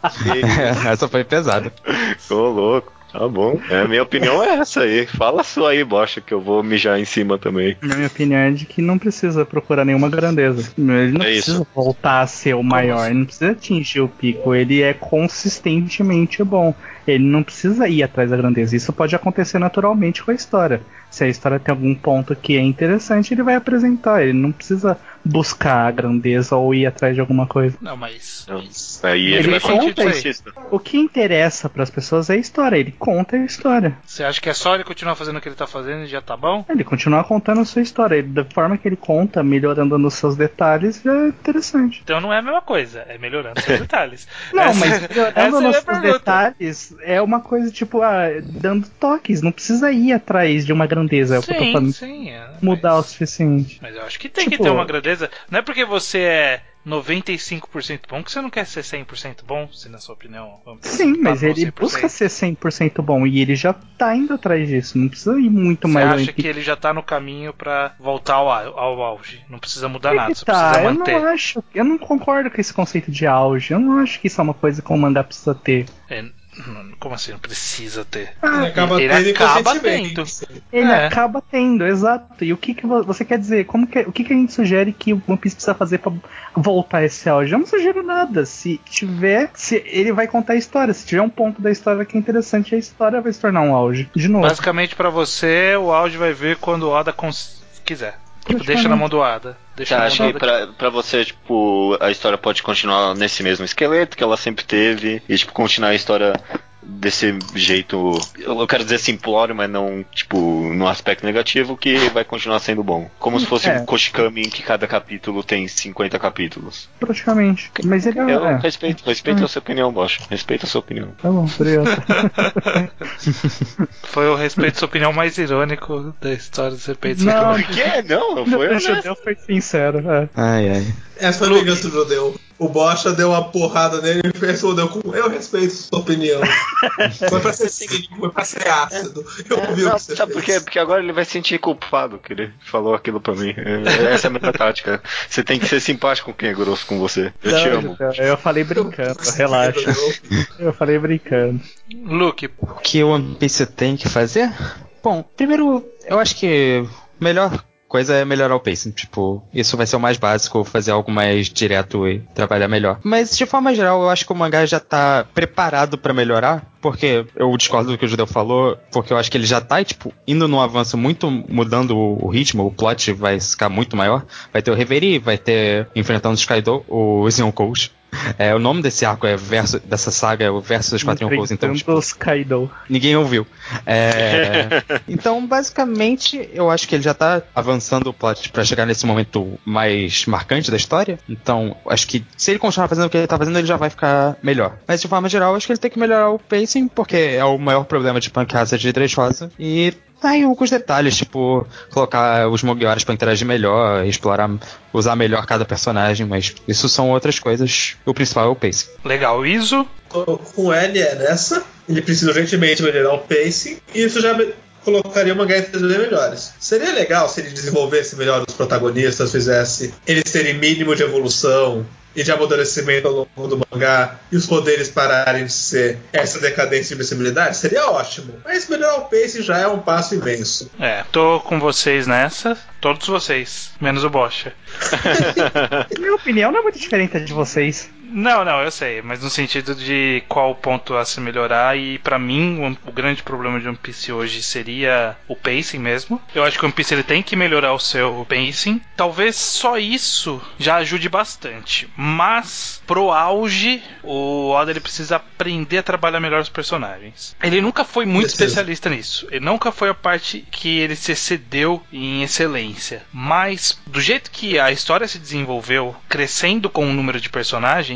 Essa foi pesada. Ô, louco. Tá bom. É, a minha opinião é essa aí. Fala a sua aí, Bocha, que eu vou mijar em cima também. Na minha opinião é de que não precisa procurar nenhuma grandeza. Ele não É precisa isso. voltar a ser o maior, ele não precisa atingir o pico, ele é consistentemente bom. Ele não precisa ir atrás da grandeza. Isso pode acontecer naturalmente com a história. Se a história tem algum ponto que é interessante, ele vai apresentar. Ele não precisa buscar a grandeza ou ir atrás de alguma coisa. Não, mas. Então, mas- aí ele, Ele vai conta fazer isso. isso. O que interessa para as pessoas é a história. Ele conta a história. Você acha que é só ele continuar fazendo o que ele tá fazendo e já tá bom? Ele continua contando a sua história. Ele, da forma que ele conta, melhorando nos seus detalhes, já é interessante. Então não é a mesma coisa, é melhorando seus detalhes. Não, Essa- mas essa melhorando é a nos minha seus pergunta. detalhes é uma coisa tipo, ah, dando toques. Não precisa ir atrás de uma grandeza. É o que eu tô Sim, falando. sim. É, Mudar o mas, suficiente. mas eu acho que tem Tipo- que ter uma grandeza. Não é porque você é noventa e cinco por cento bom que você não quer ser cem por cento bom, se na sua opinião. Sim, tá mas no ele cem por cento. busca ser cem por cento bom e ele já tá indo atrás disso. Não precisa ir muito Você mais acha longe. que ele já tá no caminho pra voltar ao, ao auge? Não precisa mudar É nada, que só tá, precisa eu manter. não acho, eu não concordo com esse conceito de auge. Eu não acho que isso é uma coisa que o mangá precisa ter. É, como assim? Não precisa ter. Ah, Ele acaba ele tendo acaba inconscientemente. ele É. acaba tendo, exato. E o que, que vo- você quer dizer? Como que, o que, que a gente sugere que o One Piece precisa fazer pra voltar esse auge? Eu não sugiro nada. Se tiver, se ele vai contar a história. Se tiver um ponto da história que é interessante, a história vai se tornar um auge. De novo. Basicamente, pra você, o auge vai vir quando o Oda cons- quiser. Tipo, deixa na mão do Oda. Deixa Você na mão acha do que Oda. pra, pra você, tipo, a história pode continuar nesse mesmo esqueleto que ela sempre teve e, tipo, continuar a história desse jeito, eu quero dizer simplório, mas não, tipo, no aspecto negativo, que vai continuar sendo bom. Como se fosse É. um Koshikami em que cada capítulo tem cinquenta capítulos. Praticamente. Mas ele é. Eu é. respeito, respeito a sua opinião, Bocha. Respeito a sua opinião. Tá bom, obrigado. Foi o respeito sua opinião mais irônico da história do Serpente Não, Ciclone. Por quê? Não, foi o honesto. judeu foi sincero. É. Ai, ai. Essa foi a vingança do judeu. O Bocha deu uma porrada nele e respondeu com eu respeito sua opinião. Foi pra ser cínico, foi pra ser ácido. Eu vi Não, o que você sabe por quê? fez. Porque agora ele vai se sentir culpado que ele falou aquilo pra mim. É- Essa é a minha tática. Você tem que ser simpático com quem é grosso com você. Eu te Não, amo. judeu, eu falei brincando, relaxa. Eu falei brincando. Luke, O que o One Piece tem que fazer? Bom, primeiro, eu acho que a melhor coisa é melhorar o pacing. Tipo, isso vai ser o mais básico, fazer algo mais direto e trabalhar melhor. Mas, de forma geral, eu acho que o mangá já tá preparado pra melhorar. Porque eu discordo do que o Judeu falou, porque eu acho que ele já tá, tipo, indo num avanço muito, mudando o, o ritmo, o plot vai ficar muito maior. Vai ter o Reverie, vai ter, enfrentando os Kaido, o Yonkou. É, o nome desse arco é verso, dessa saga é o verso dos quatro Yonkous, então, tipo, os Kaido. ninguém ouviu. É, então, basicamente, eu acho que ele já tá avançando o plot pra chegar nesse momento mais marcante da história. Então, acho que se ele continuar fazendo o que ele tá fazendo, ele já vai ficar melhor. Mas, de forma geral, acho que ele tem que melhorar o pacing, porque é o maior problema de Punk Hazard de Dressrosa. E tá em alguns detalhes, tipo, colocar os Mugiwaras pra interagir melhor, explorar, usar melhor cada personagem, mas isso são outras coisas. O principal é o pacing. legal, Iso. Com ele é nessa. Ele precisa urgentemente melhorar o pacing. E isso já me- colocaria o mangá em três D melhores. Seria legal se ele desenvolvesse melhor os protagonistas, fizesse eles terem mínimo de evolução e de amadurecimento ao longo do mangá, e os poderes pararem de ser essa decadência de invencibilidade, seria ótimo. Mas melhorar o pacing já é um passo imenso. É, tô com vocês nessa. Todos vocês, menos o Bocha. Minha opinião não é muito diferente da de vocês. Não, não, eu sei, mas no sentido de qual ponto a se melhorar, e pra mim o, o grande problema de One Piece hoje seria o pacing mesmo. Eu acho que o One Piece ele tem que melhorar o seu pacing. Talvez só isso já ajude bastante, mas pro auge o Oda ele precisa aprender a trabalhar melhor os personagens. Ele nunca foi muito Precisa. especialista nisso. Ele nunca foi a parte que ele se excedeu em excelência, mas do jeito que a história se desenvolveu, crescendo com o número de personagens,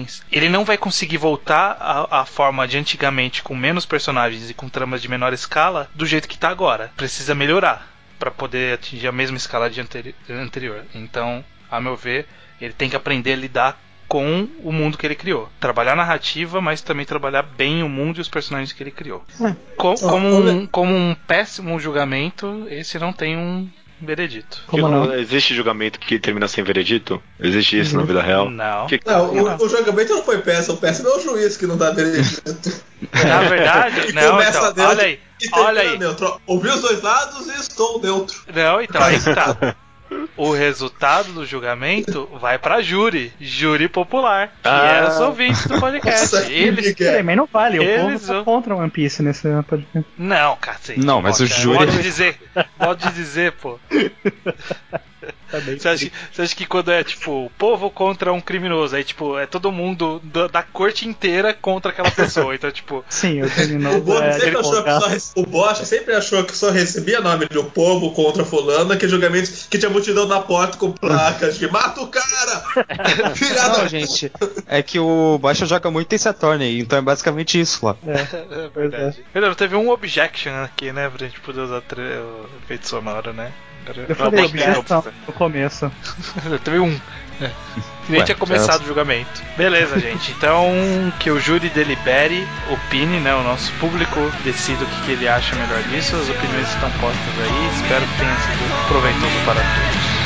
personagens, ele não vai conseguir voltar à, à forma de antigamente, com menos personagens e com tramas de menor escala, do jeito que tá agora. Precisa melhorar para poder atingir a mesma escala de anteri- anterior. Então, a meu ver, ele tem que aprender a lidar com o mundo que ele criou. Trabalhar a narrativa, mas também trabalhar bem o mundo e os personagens que ele criou. Co- como, um, como um péssimo julgamento, esse não tem um veredito. Como não? Existe julgamento que termina sem veredito? Existe isso na vida real? Não. Que- Não, o, o julgamento não foi péssimo. O péssimo é o juiz que não dá veredito. Na verdade, E não, começa então, neutro olha aí, e termina olha aí. neutro. Ouvi os dois lados e estou neutro. Não, então, aí que tá. O resultado do julgamento vai pra júri, júri popular, que Ah. é os ouvintes do podcast. Nossa, que Eles, Miguel. Peraí, mas não vale, o povo Eles tá vão- contra One Piece nesse podcast. não, cacete. Não, mas o Mocha, júri- Pode dizer, pode dizer, pô. Tá bem. Você acha, você acha que quando é tipo o povo contra um criminoso, aí tipo é todo mundo da, da corte inteira contra aquela pessoa, então tipo Sim, o O criminoso Bob é sempre achou que advogado. só, rece- o Bosch sempre achou que só recebia nome de um povo contra fulano, que julgamento que tinha multidão na porta com placas de mata o cara! Filha Não, da... gente, é que o Baixa joga muito em Saturn, então é basicamente isso lá. é verdade. Melhor, teve um objection aqui, né, pra gente poder usar tre- o efeito sonoro, né? Agora- Eu falei Não, tem objeção que- no começo. Teve um. É. Nem Ué, tinha começado já- o julgamento. Beleza, gente. Então, que o júri delibere, opine, né? O nosso público decida o que, que ele acha melhor disso. As opiniões estão postas aí. Espero que tenha sido proveitoso para todos.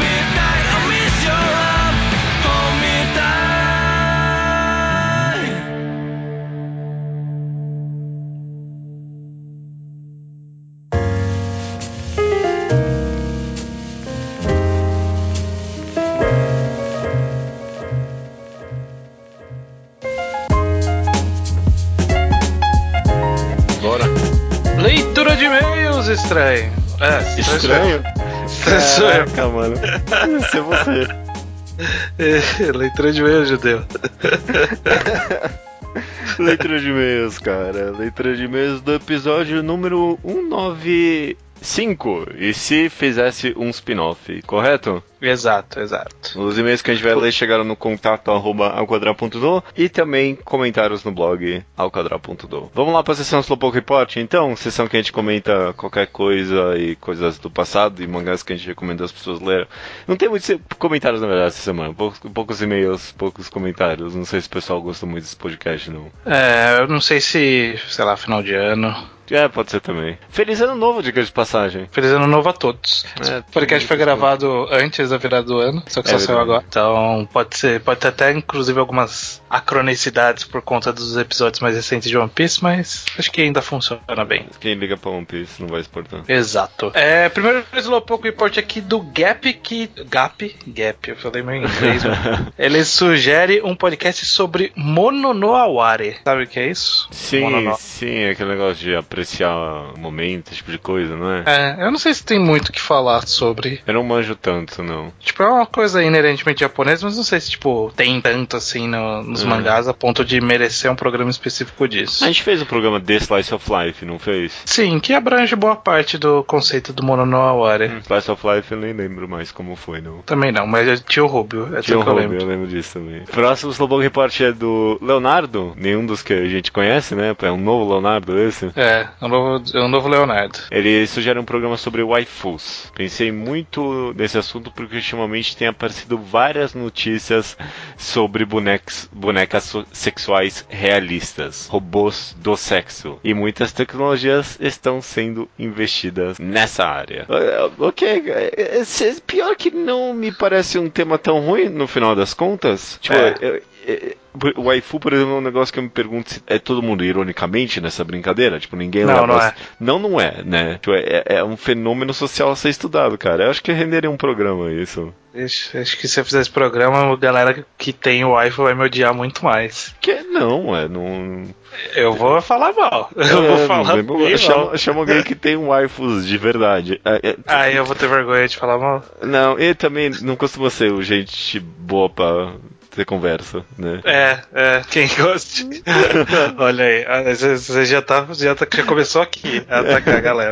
Bora. Leitura de e-mails, estranho. É, Estranho? Estranho sou eu. Caraca, mano. Esse é você. É, leitura de e-mails, judeu. Leitura de e-mails, cara. Leitura de e-mails do episódio número cento e noventa e cinco. E se fizesse um spin-off, correto? Exato, exato. Os e-mails que a gente vai ler chegaram no contato arroba alquadra ponto do e também comentários no blog alquadra ponto do. Vamos lá para a sessão Slowpoke Report, então? Sessão que a gente comenta qualquer coisa e coisas do passado e mangás que a gente recomenda as pessoas lerem. Não tem muitos comentários, na verdade, essa semana. Poucos, poucos e-mails, poucos comentários. Não sei se o pessoal gosta muito desse podcast, não. É, eu não sei se, sei lá, final de ano. É, pode ser também. Feliz ano novo, diga de passagem. Feliz ano novo a todos. É, o podcast foi gravado antes da virada do ano, só que só É saiu verdade. agora. Então pode ser, pode ter até inclusive algumas acronicidades por conta dos episódios mais recentes de One Piece, mas acho que ainda funciona bem. Quem liga pra One Piece não vai exportar. Exato. É, primeiro Slowpoke Report aqui do Gap, que... Gap? Gap, eu falei meio em inglês. Mano. Ele sugere um podcast sobre Mono no Aware. Sabe o que é isso? Sim, Mono no... sim, aquele negócio de apreciar o momento, esse tipo de coisa, não é? É, eu não sei se tem muito o que falar sobre. Eu não manjo tanto, não. Tipo, é uma coisa inerentemente japonesa, mas não sei se, tipo, tem tanto assim no, nos É. mangás a ponto de merecer um programa específico disso. A gente fez um programa The Slice of Life, não fez? Sim, que abrange boa parte do conceito do Mono no Aware. Hum, Slice of Life eu nem lembro mais como foi, não. Também não, mas é tio Rubio, é Tinha um tudo que eu Hobby, lembro. eu lembro disso também. Próximo Slowpoke Report é do Leonardo, nenhum dos que a gente conhece, né? É um novo Leonardo esse. É, é um novo, é um novo Leonardo. Ele sugere um programa sobre waifus. Pensei muito nesse assunto porque ultimamente tem aparecido várias notícias sobre bonecos, bonecas so- sexuais realistas, robôs do sexo. E muitas tecnologias estão sendo investidas nessa área. Eh, Ok, eh, eh, pior que não me parece um tema tão ruim no final das contas. Tipo, É. eu- eu- o waifu, por exemplo, é um negócio que eu me pergunto se é todo mundo ironicamente nessa brincadeira. Tipo, ninguém Não, leva não as- é. Não, não é, né? Tipo, é, é um fenômeno social a ser estudado, cara. Eu acho que renderia um programa isso. Acho, acho que se eu fizer esse programa, a galera que tem o iPhone vai me odiar muito mais. Que não, é, não. Eu vou falar mal. Eu É, vou não falar tem problema. bem chama, mal. chama alguém que tem waifus de verdade. É, é, Aí eu vou ter vergonha de falar mal. não, e também não costuma ser o gente boa pra ter conversa, né? É, é, quem gosta. Olha aí, ah, você você já, tá, já, tá, já começou aqui a atacar a galera.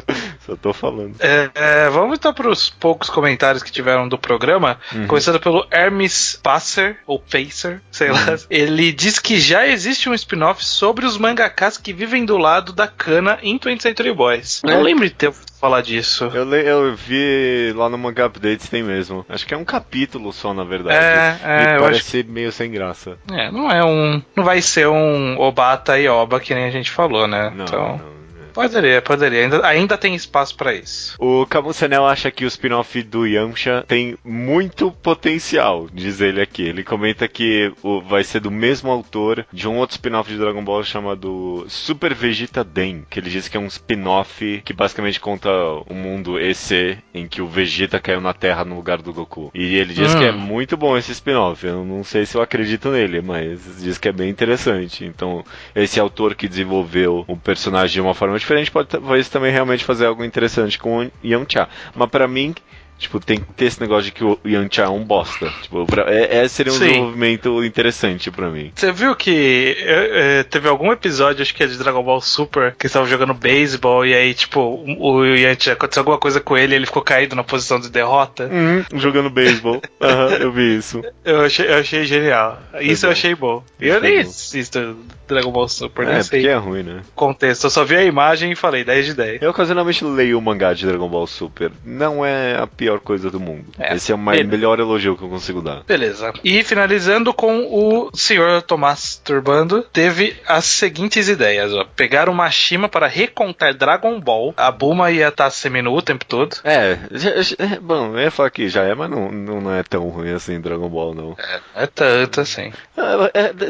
Só tô falando. É, é, vamos então para os poucos comentários que tiveram do programa. Uhum. Começando pelo Hermes Passer, ou Pacer, sei uhum. lá. Ele diz que já existe um spin-off sobre os mangakas que vivem do lado da Kana em twentieth Century Boys. É. Não lembro de ter ouvido falar disso. Eu, le- eu vi lá no Manga Updates, tem mesmo. Acho que é um capítulo só, na verdade. É, é, e parece que... meio sem graça. É, não é um... Não vai ser um Obata e Oba que nem a gente falou, né? Não, então... não. Poderia, poderia. Ainda, ainda tem espaço pra isso. O Camusenel acha que o spin-off do Yamcha tem muito potencial, diz ele aqui. Ele comenta que o, vai ser do mesmo autor de um outro spin-off de Dragon Ball chamado Super Vegeta Den, que ele diz que é um spin-off que basicamente conta um mundo E C em que o Vegeta caiu na Terra no lugar do Goku. E ele diz hum. que é muito bom esse spin-off. Eu não sei se eu acredito nele, mas diz que é bem interessante. Então, esse autor que desenvolveu o personagem de uma forma diferente pode talvez também realmente fazer algo interessante com o Yamcha. Mas pra mim, tipo, tem que ter esse negócio de que o Yamcha é um bosta. Tipo, pra, é, é, seria um Sim. desenvolvimento interessante pra mim. Você viu que é, é, teve algum episódio, acho que é de Dragon Ball Super, que estavam jogando beisebol e aí, tipo, o Yamcha, aconteceu alguma coisa com ele e ele ficou caído na posição de derrota? Uhum, jogando beisebol. Aham, uhum, eu vi isso. Eu achei, eu achei genial. Isso é eu achei bom. E eu nem assisto Dragon Ball Super, é, nem sei. É, porque é ruim, né? Contexto, eu só vi a imagem e falei dez de dez. Eu ocasionalmente leio o mangá de Dragon Ball Super. Não é a pior coisa do mundo. É, Esse é o mais, melhor elogio que eu consigo dar. Beleza. E finalizando com o senhor Tomás Turbando, teve as seguintes ideias, ó. Pegar o Mashima para recontar Dragon Ball. A Bulma ia estar seminu o tempo todo. É, já, já, bom, eu ia falar que já é, mas não, não é tão ruim assim Dragon Ball, não. É, é tanto assim. É, é,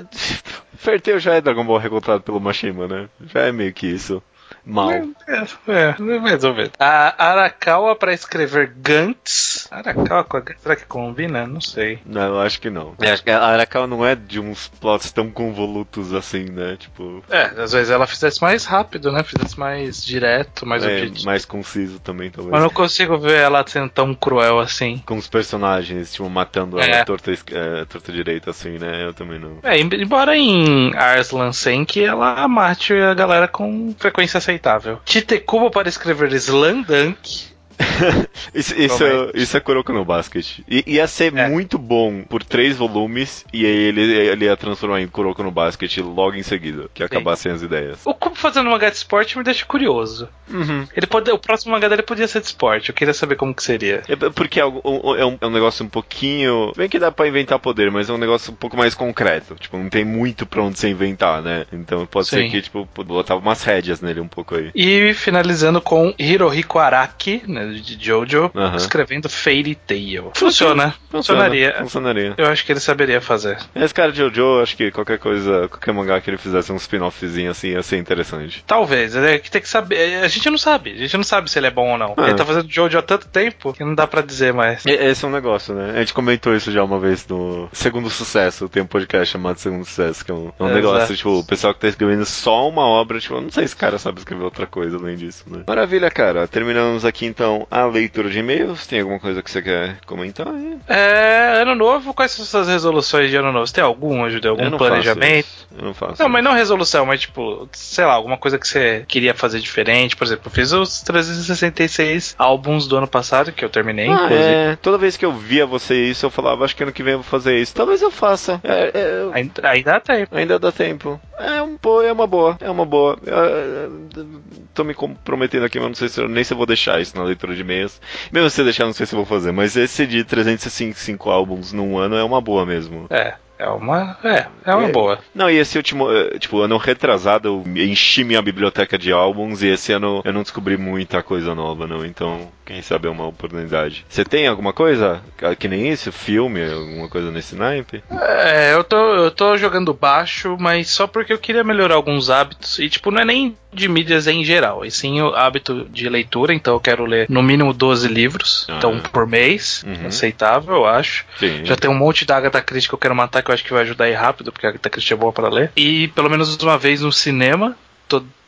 Ferteu já é Dragon Ball recontado pelo Mashima, né? Já é meio que isso. Mal. É, é, mais ou menos. A Arakawa pra escrever Gantz. Arakawa com a Gantz, será que combina? Não sei. Não, eu acho que não. Eu acho que a Arakawa não é de uns plots tão convolutos assim, né? Tipo. É, às vezes ela fizesse mais rápido, né? Fizesse mais direto, mais é, objetivo. Mais conciso também, talvez. Mas não consigo ver ela sendo tão cruel assim. Com os personagens, tipo, matando é. ela torta, é, torta direita, assim, né? Eu também não. É, embora em Arslan Senki ela mate a galera com frequência aceitável. Titekubo para escrever Slandunk. isso, isso, é, isso é Kuroko no Basket. I, ia ser é. muito bom por três volumes e aí ele, ele ia transformar em Kuroko no Basket logo em seguida, que ia acabar sem as ideias. O Kubo fazendo um mangá de esporte me deixa curioso. Uhum. Ele pode, o próximo mangá dele podia ser de esporte, eu queria saber como que seria. É porque é um, é um, é um negócio um pouquinho... Bem que dá pra inventar poder, mas é um negócio um pouco mais concreto. Tipo, não tem muito pra onde você inventar, né? Então pode Sim. ser que, tipo, botava umas rédeas nele um pouco aí. E finalizando com Hirohiko Araki, né? De Jojo, uhum. escrevendo Fairy Tail. Funciona. Funcionaria. Funcionaria. Eu acho que ele saberia fazer. Esse cara de Jojo, acho que qualquer coisa, qualquer mangá que ele fizesse um spin-offzinho assim, ia ser interessante. Talvez. Ele tem que saber. A gente não sabe. A gente não sabe se ele é bom ou não. Ah. Ele tá fazendo Jojo há tanto tempo que não dá pra dizer mais. Esse é um negócio, né? A gente comentou isso já uma vez no Segundo Sucesso. Tem um podcast chamado Segundo Sucesso, que é um, é um negócio, tipo, o pessoal que tá escrevendo só uma obra, tipo, eu não sei se esse cara sabe escrever outra coisa além disso, né? Maravilha, cara. Terminamos aqui então a leitura de e-mails. Tem alguma coisa que você quer comentar aí? É, ano novo, quais são suas resoluções de ano novo? Você tem alguma, Judeu? Algum eu não planejamento? Faço isso. Eu não faço. Não, isso. mas não resolução, mas tipo, sei lá, alguma coisa que você queria fazer diferente. Por exemplo, eu fiz os trezentos e sessenta e seis álbuns do ano passado, que eu terminei, ah, inclusive. É, toda vez que eu via você isso, eu falava, acho que ano que vem eu vou fazer isso. Talvez eu faça. É, é, ainda, ainda dá tempo. Ainda dá tempo. É, um, pô, é uma boa, é uma boa. Eu, eu, tô me comprometendo aqui, mas não sei se eu, nem se eu vou deixar isso na leitura de e-mails. Mesmo se eu deixar, não sei se eu vou fazer. Mas esse de trezentos e sessenta e cinco álbuns num ano é uma boa mesmo. É. É uma, é, é uma é, boa. Não, e esse último, tipo, ano retrasado eu enchi minha biblioteca de álbuns e esse ano eu não descobri muita coisa nova, não. Então, quem sabe é uma oportunidade. Você tem alguma coisa que nem isso? Filme, alguma coisa nesse naipe? É, eu tô, eu tô jogando baixo, mas só porque eu queria melhorar alguns hábitos. E, tipo, não é nem de mídias em geral, e sim o hábito de leitura. Então eu quero ler no mínimo doze livros, ah, então por mês, uhum. aceitável, eu acho. Sim. Já tem um monte da Agatha Christie que eu quero matar, que eu acho que vai ajudar aí rápido, porque a Agatha Christie é boa pra ler. E pelo menos uma vez no cinema. Tô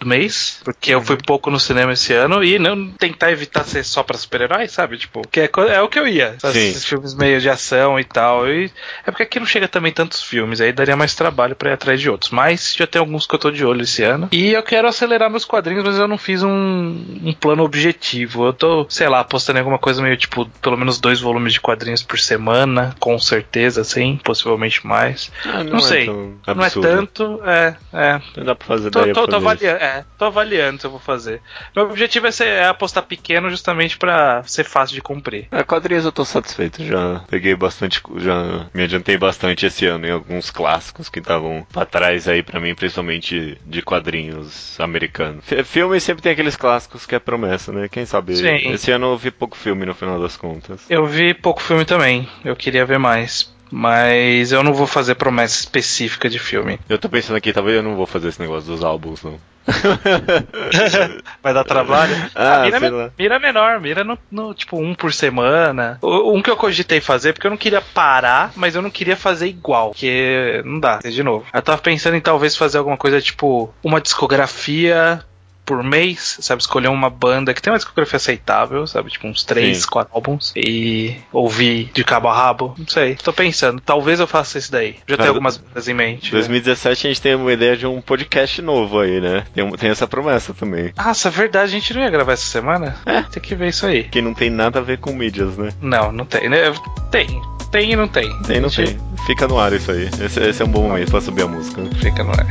do mês, porque eu fui pouco no cinema esse ano, e não tentar evitar ser só pra super-heróis, sabe? Tipo, que é, é o que eu ia. Esses filmes meio de ação e tal. E é porque aqui não chega também tantos filmes, aí daria mais trabalho pra ir atrás de outros. Mas já tem alguns que eu tô de olho esse ano. E eu quero acelerar meus quadrinhos, mas eu não fiz um, um plano objetivo. Eu tô, sei lá, apostando em alguma coisa meio tipo, pelo menos dois volumes de quadrinhos por semana, com certeza, sim, possivelmente mais. Ah, não, não sei. É não é tanto, é, é. Não dá pra fazer Tô, daí tô, pra tô, fazer avaliando, é, tô avaliando se eu vou fazer. Meu objetivo é, ser, é apostar pequeno justamente pra ser fácil de cumprir. É, quadrinhos eu tô satisfeito. Já peguei bastante, já me adiantei bastante esse ano em alguns clássicos que estavam pra trás aí pra mim, principalmente de quadrinhos americanos. F- filme sempre tem aqueles clássicos que é promessa, né? Quem sabe? Sim. Esse ano eu vi pouco filme no final das contas. Eu vi pouco filme também, eu queria ver mais. Mas eu não vou fazer promessa específica de filme. Eu tô pensando aqui, talvez eu não vou fazer esse negócio dos álbuns, não. Vai dar trabalho? Ah, ah, mira, sei me, lá. mira menor, mira no, no tipo um por semana. O, um que eu cogitei fazer, porque eu não queria parar, mas eu não queria fazer igual, porque não dá, de novo. Eu tava pensando em talvez fazer alguma coisa tipo uma discografia por mês, sabe, escolher uma banda que tem uma discografia aceitável, sabe, tipo uns três, Sim. quatro álbuns e ouvir de cabo a rabo, não sei, tô pensando, talvez eu faça isso daí, já Cara, tenho algumas bandas em mente. dois mil e dezessete a gente tem uma ideia de um podcast novo aí, né? Tem, um- tem essa promessa também. Nossa, é verdade, a gente não ia gravar essa semana? É. Tem que ver isso aí. Que não tem nada a ver com mídias, né? Não, não tem, né? Tem, tem e não tem. Tem, não A gente tem. Fica no ar isso aí. Esse, esse é um bom momento pra subir a música. Fica no ar.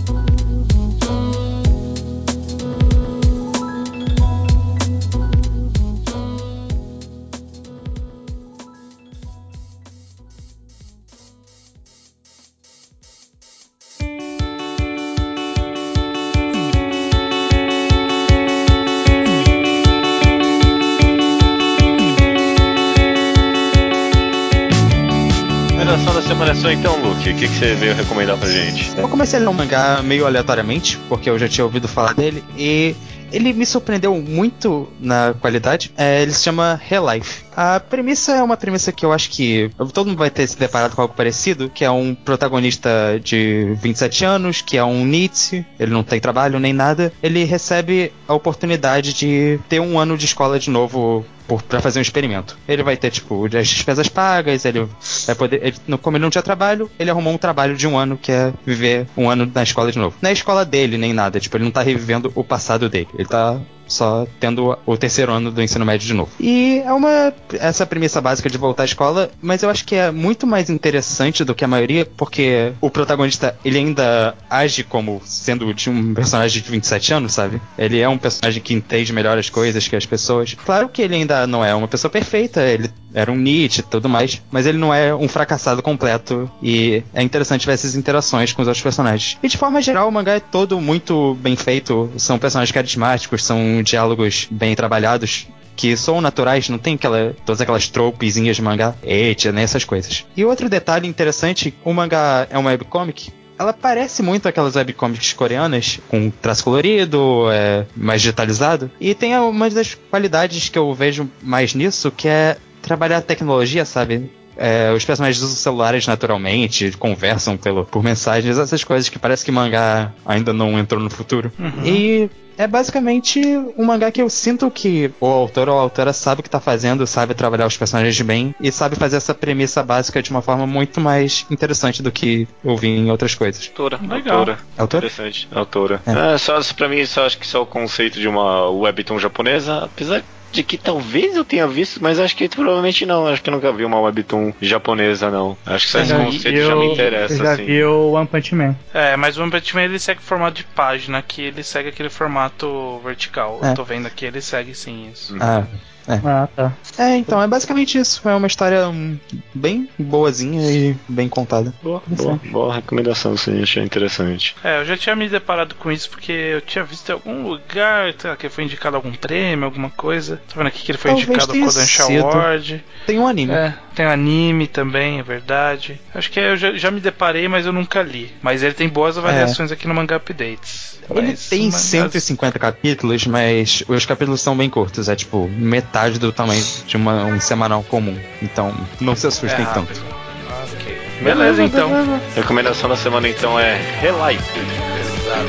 Recomendação da semana é sua então, Luke. O que, que você veio recomendar pra gente? Eu comecei a ler um mangá meio aleatoriamente, porque eu já tinha ouvido falar dele, e ele me surpreendeu muito na qualidade. É, ele se chama Relife. A premissa é uma premissa que eu acho que todo mundo vai ter se deparado com algo parecido, que é um protagonista de vinte e sete anos, que é um NEET, ele não tem trabalho nem nada, ele recebe a oportunidade de ter um ano de escola de novo por- pra fazer um experimento. Ele vai ter, tipo, as despesas pagas, ele vai poder... Ele, no- como ele não tinha trabalho, ele arrumou um trabalho de um ano, que é viver um ano na escola de novo. Não é a escola dele, nem nada, tipo, ele não tá revivendo o passado dele. Ele tá só tendo o terceiro ano do ensino médio de novo. E é uma... essa premissa básica de voltar à escola, mas eu acho que é muito mais interessante do que a maioria, porque o protagonista, ele ainda age como sendo de um personagem de vinte e sete anos, sabe? Ele é um personagem que entende melhor as coisas que as pessoas. Claro que ele ainda não é uma pessoa perfeita, ele era um Nietzsche e tudo mais, mas ele não é um fracassado completo, e é interessante ver essas interações com os outros personagens. E de forma geral, o mangá é todo muito bem feito, são personagens carismáticos, são diálogos bem trabalhados, que são naturais, não tem aquela, todas aquelas tropezinhas de mangá, etia, né, essas coisas. E outro detalhe interessante, o mangá é uma webcomic, ela parece muito aquelas webcomics coreanas, com traço colorido, é, mais digitalizado, e tem uma das qualidades que eu vejo mais nisso, que é trabalhar a tecnologia, sabe? É, os personagens usam celulares naturalmente, conversam pelo, por mensagens, essas coisas que parece que mangá ainda não entrou no futuro. Uhum. E é basicamente um mangá que eu sinto que o autor ou a autora sabe o que tá fazendo, sabe trabalhar os personagens bem e sabe fazer essa premissa básica de uma forma muito mais interessante do que eu vi em outras coisas. Autora, Legal. autora. Autora? Interessante, autora. É. É, só, pra mim, só acho que só o conceito de uma webtoon japonesa, apesar de que talvez eu tenha visto, mas acho que provavelmente não. Acho que eu nunca vi uma webtoon japonesa, não. Acho que só esse Eu- conceito eu, já me interessa, eu já assim. vi o One Punch Man. É, mas o One Punch Man ele segue o formato de página, aqui ele segue aquele formato vertical. É. Eu tô vendo aqui, ele segue sim isso. Ah, Ah, tá. é, então, é basicamente isso. É uma história hum, bem boazinha e bem contada. Boa, boa, boa recomendação, sim, achei interessante. É, eu já tinha me deparado com isso porque eu tinha visto em algum lugar, sei lá, que ele foi indicado a algum prêmio, alguma coisa. Tô vendo aqui que ele foi Talvez indicado ao tenha Kodansha sido. Award. Tem um anime. É, tem anime também, é verdade. Acho que eu já, já me deparei, mas eu nunca li. Mas ele tem boas avaliações aqui no Manga Updates. Ele Mas tem uma- cento e cinquenta capítulos, mas os capítulos são bem curtos. É tipo metade do tamanho de uma, um semanal comum. Então não se é assustem rápido. tanto. Ok. Beleza, então. Recomendação da semana, então, é Relight. Exato.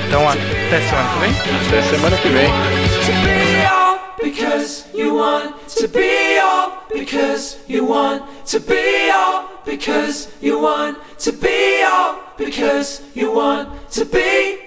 Então até semana que vem. Até semana que vem. Because you want to be all, because you want to be all, because you want to be all, because you want to be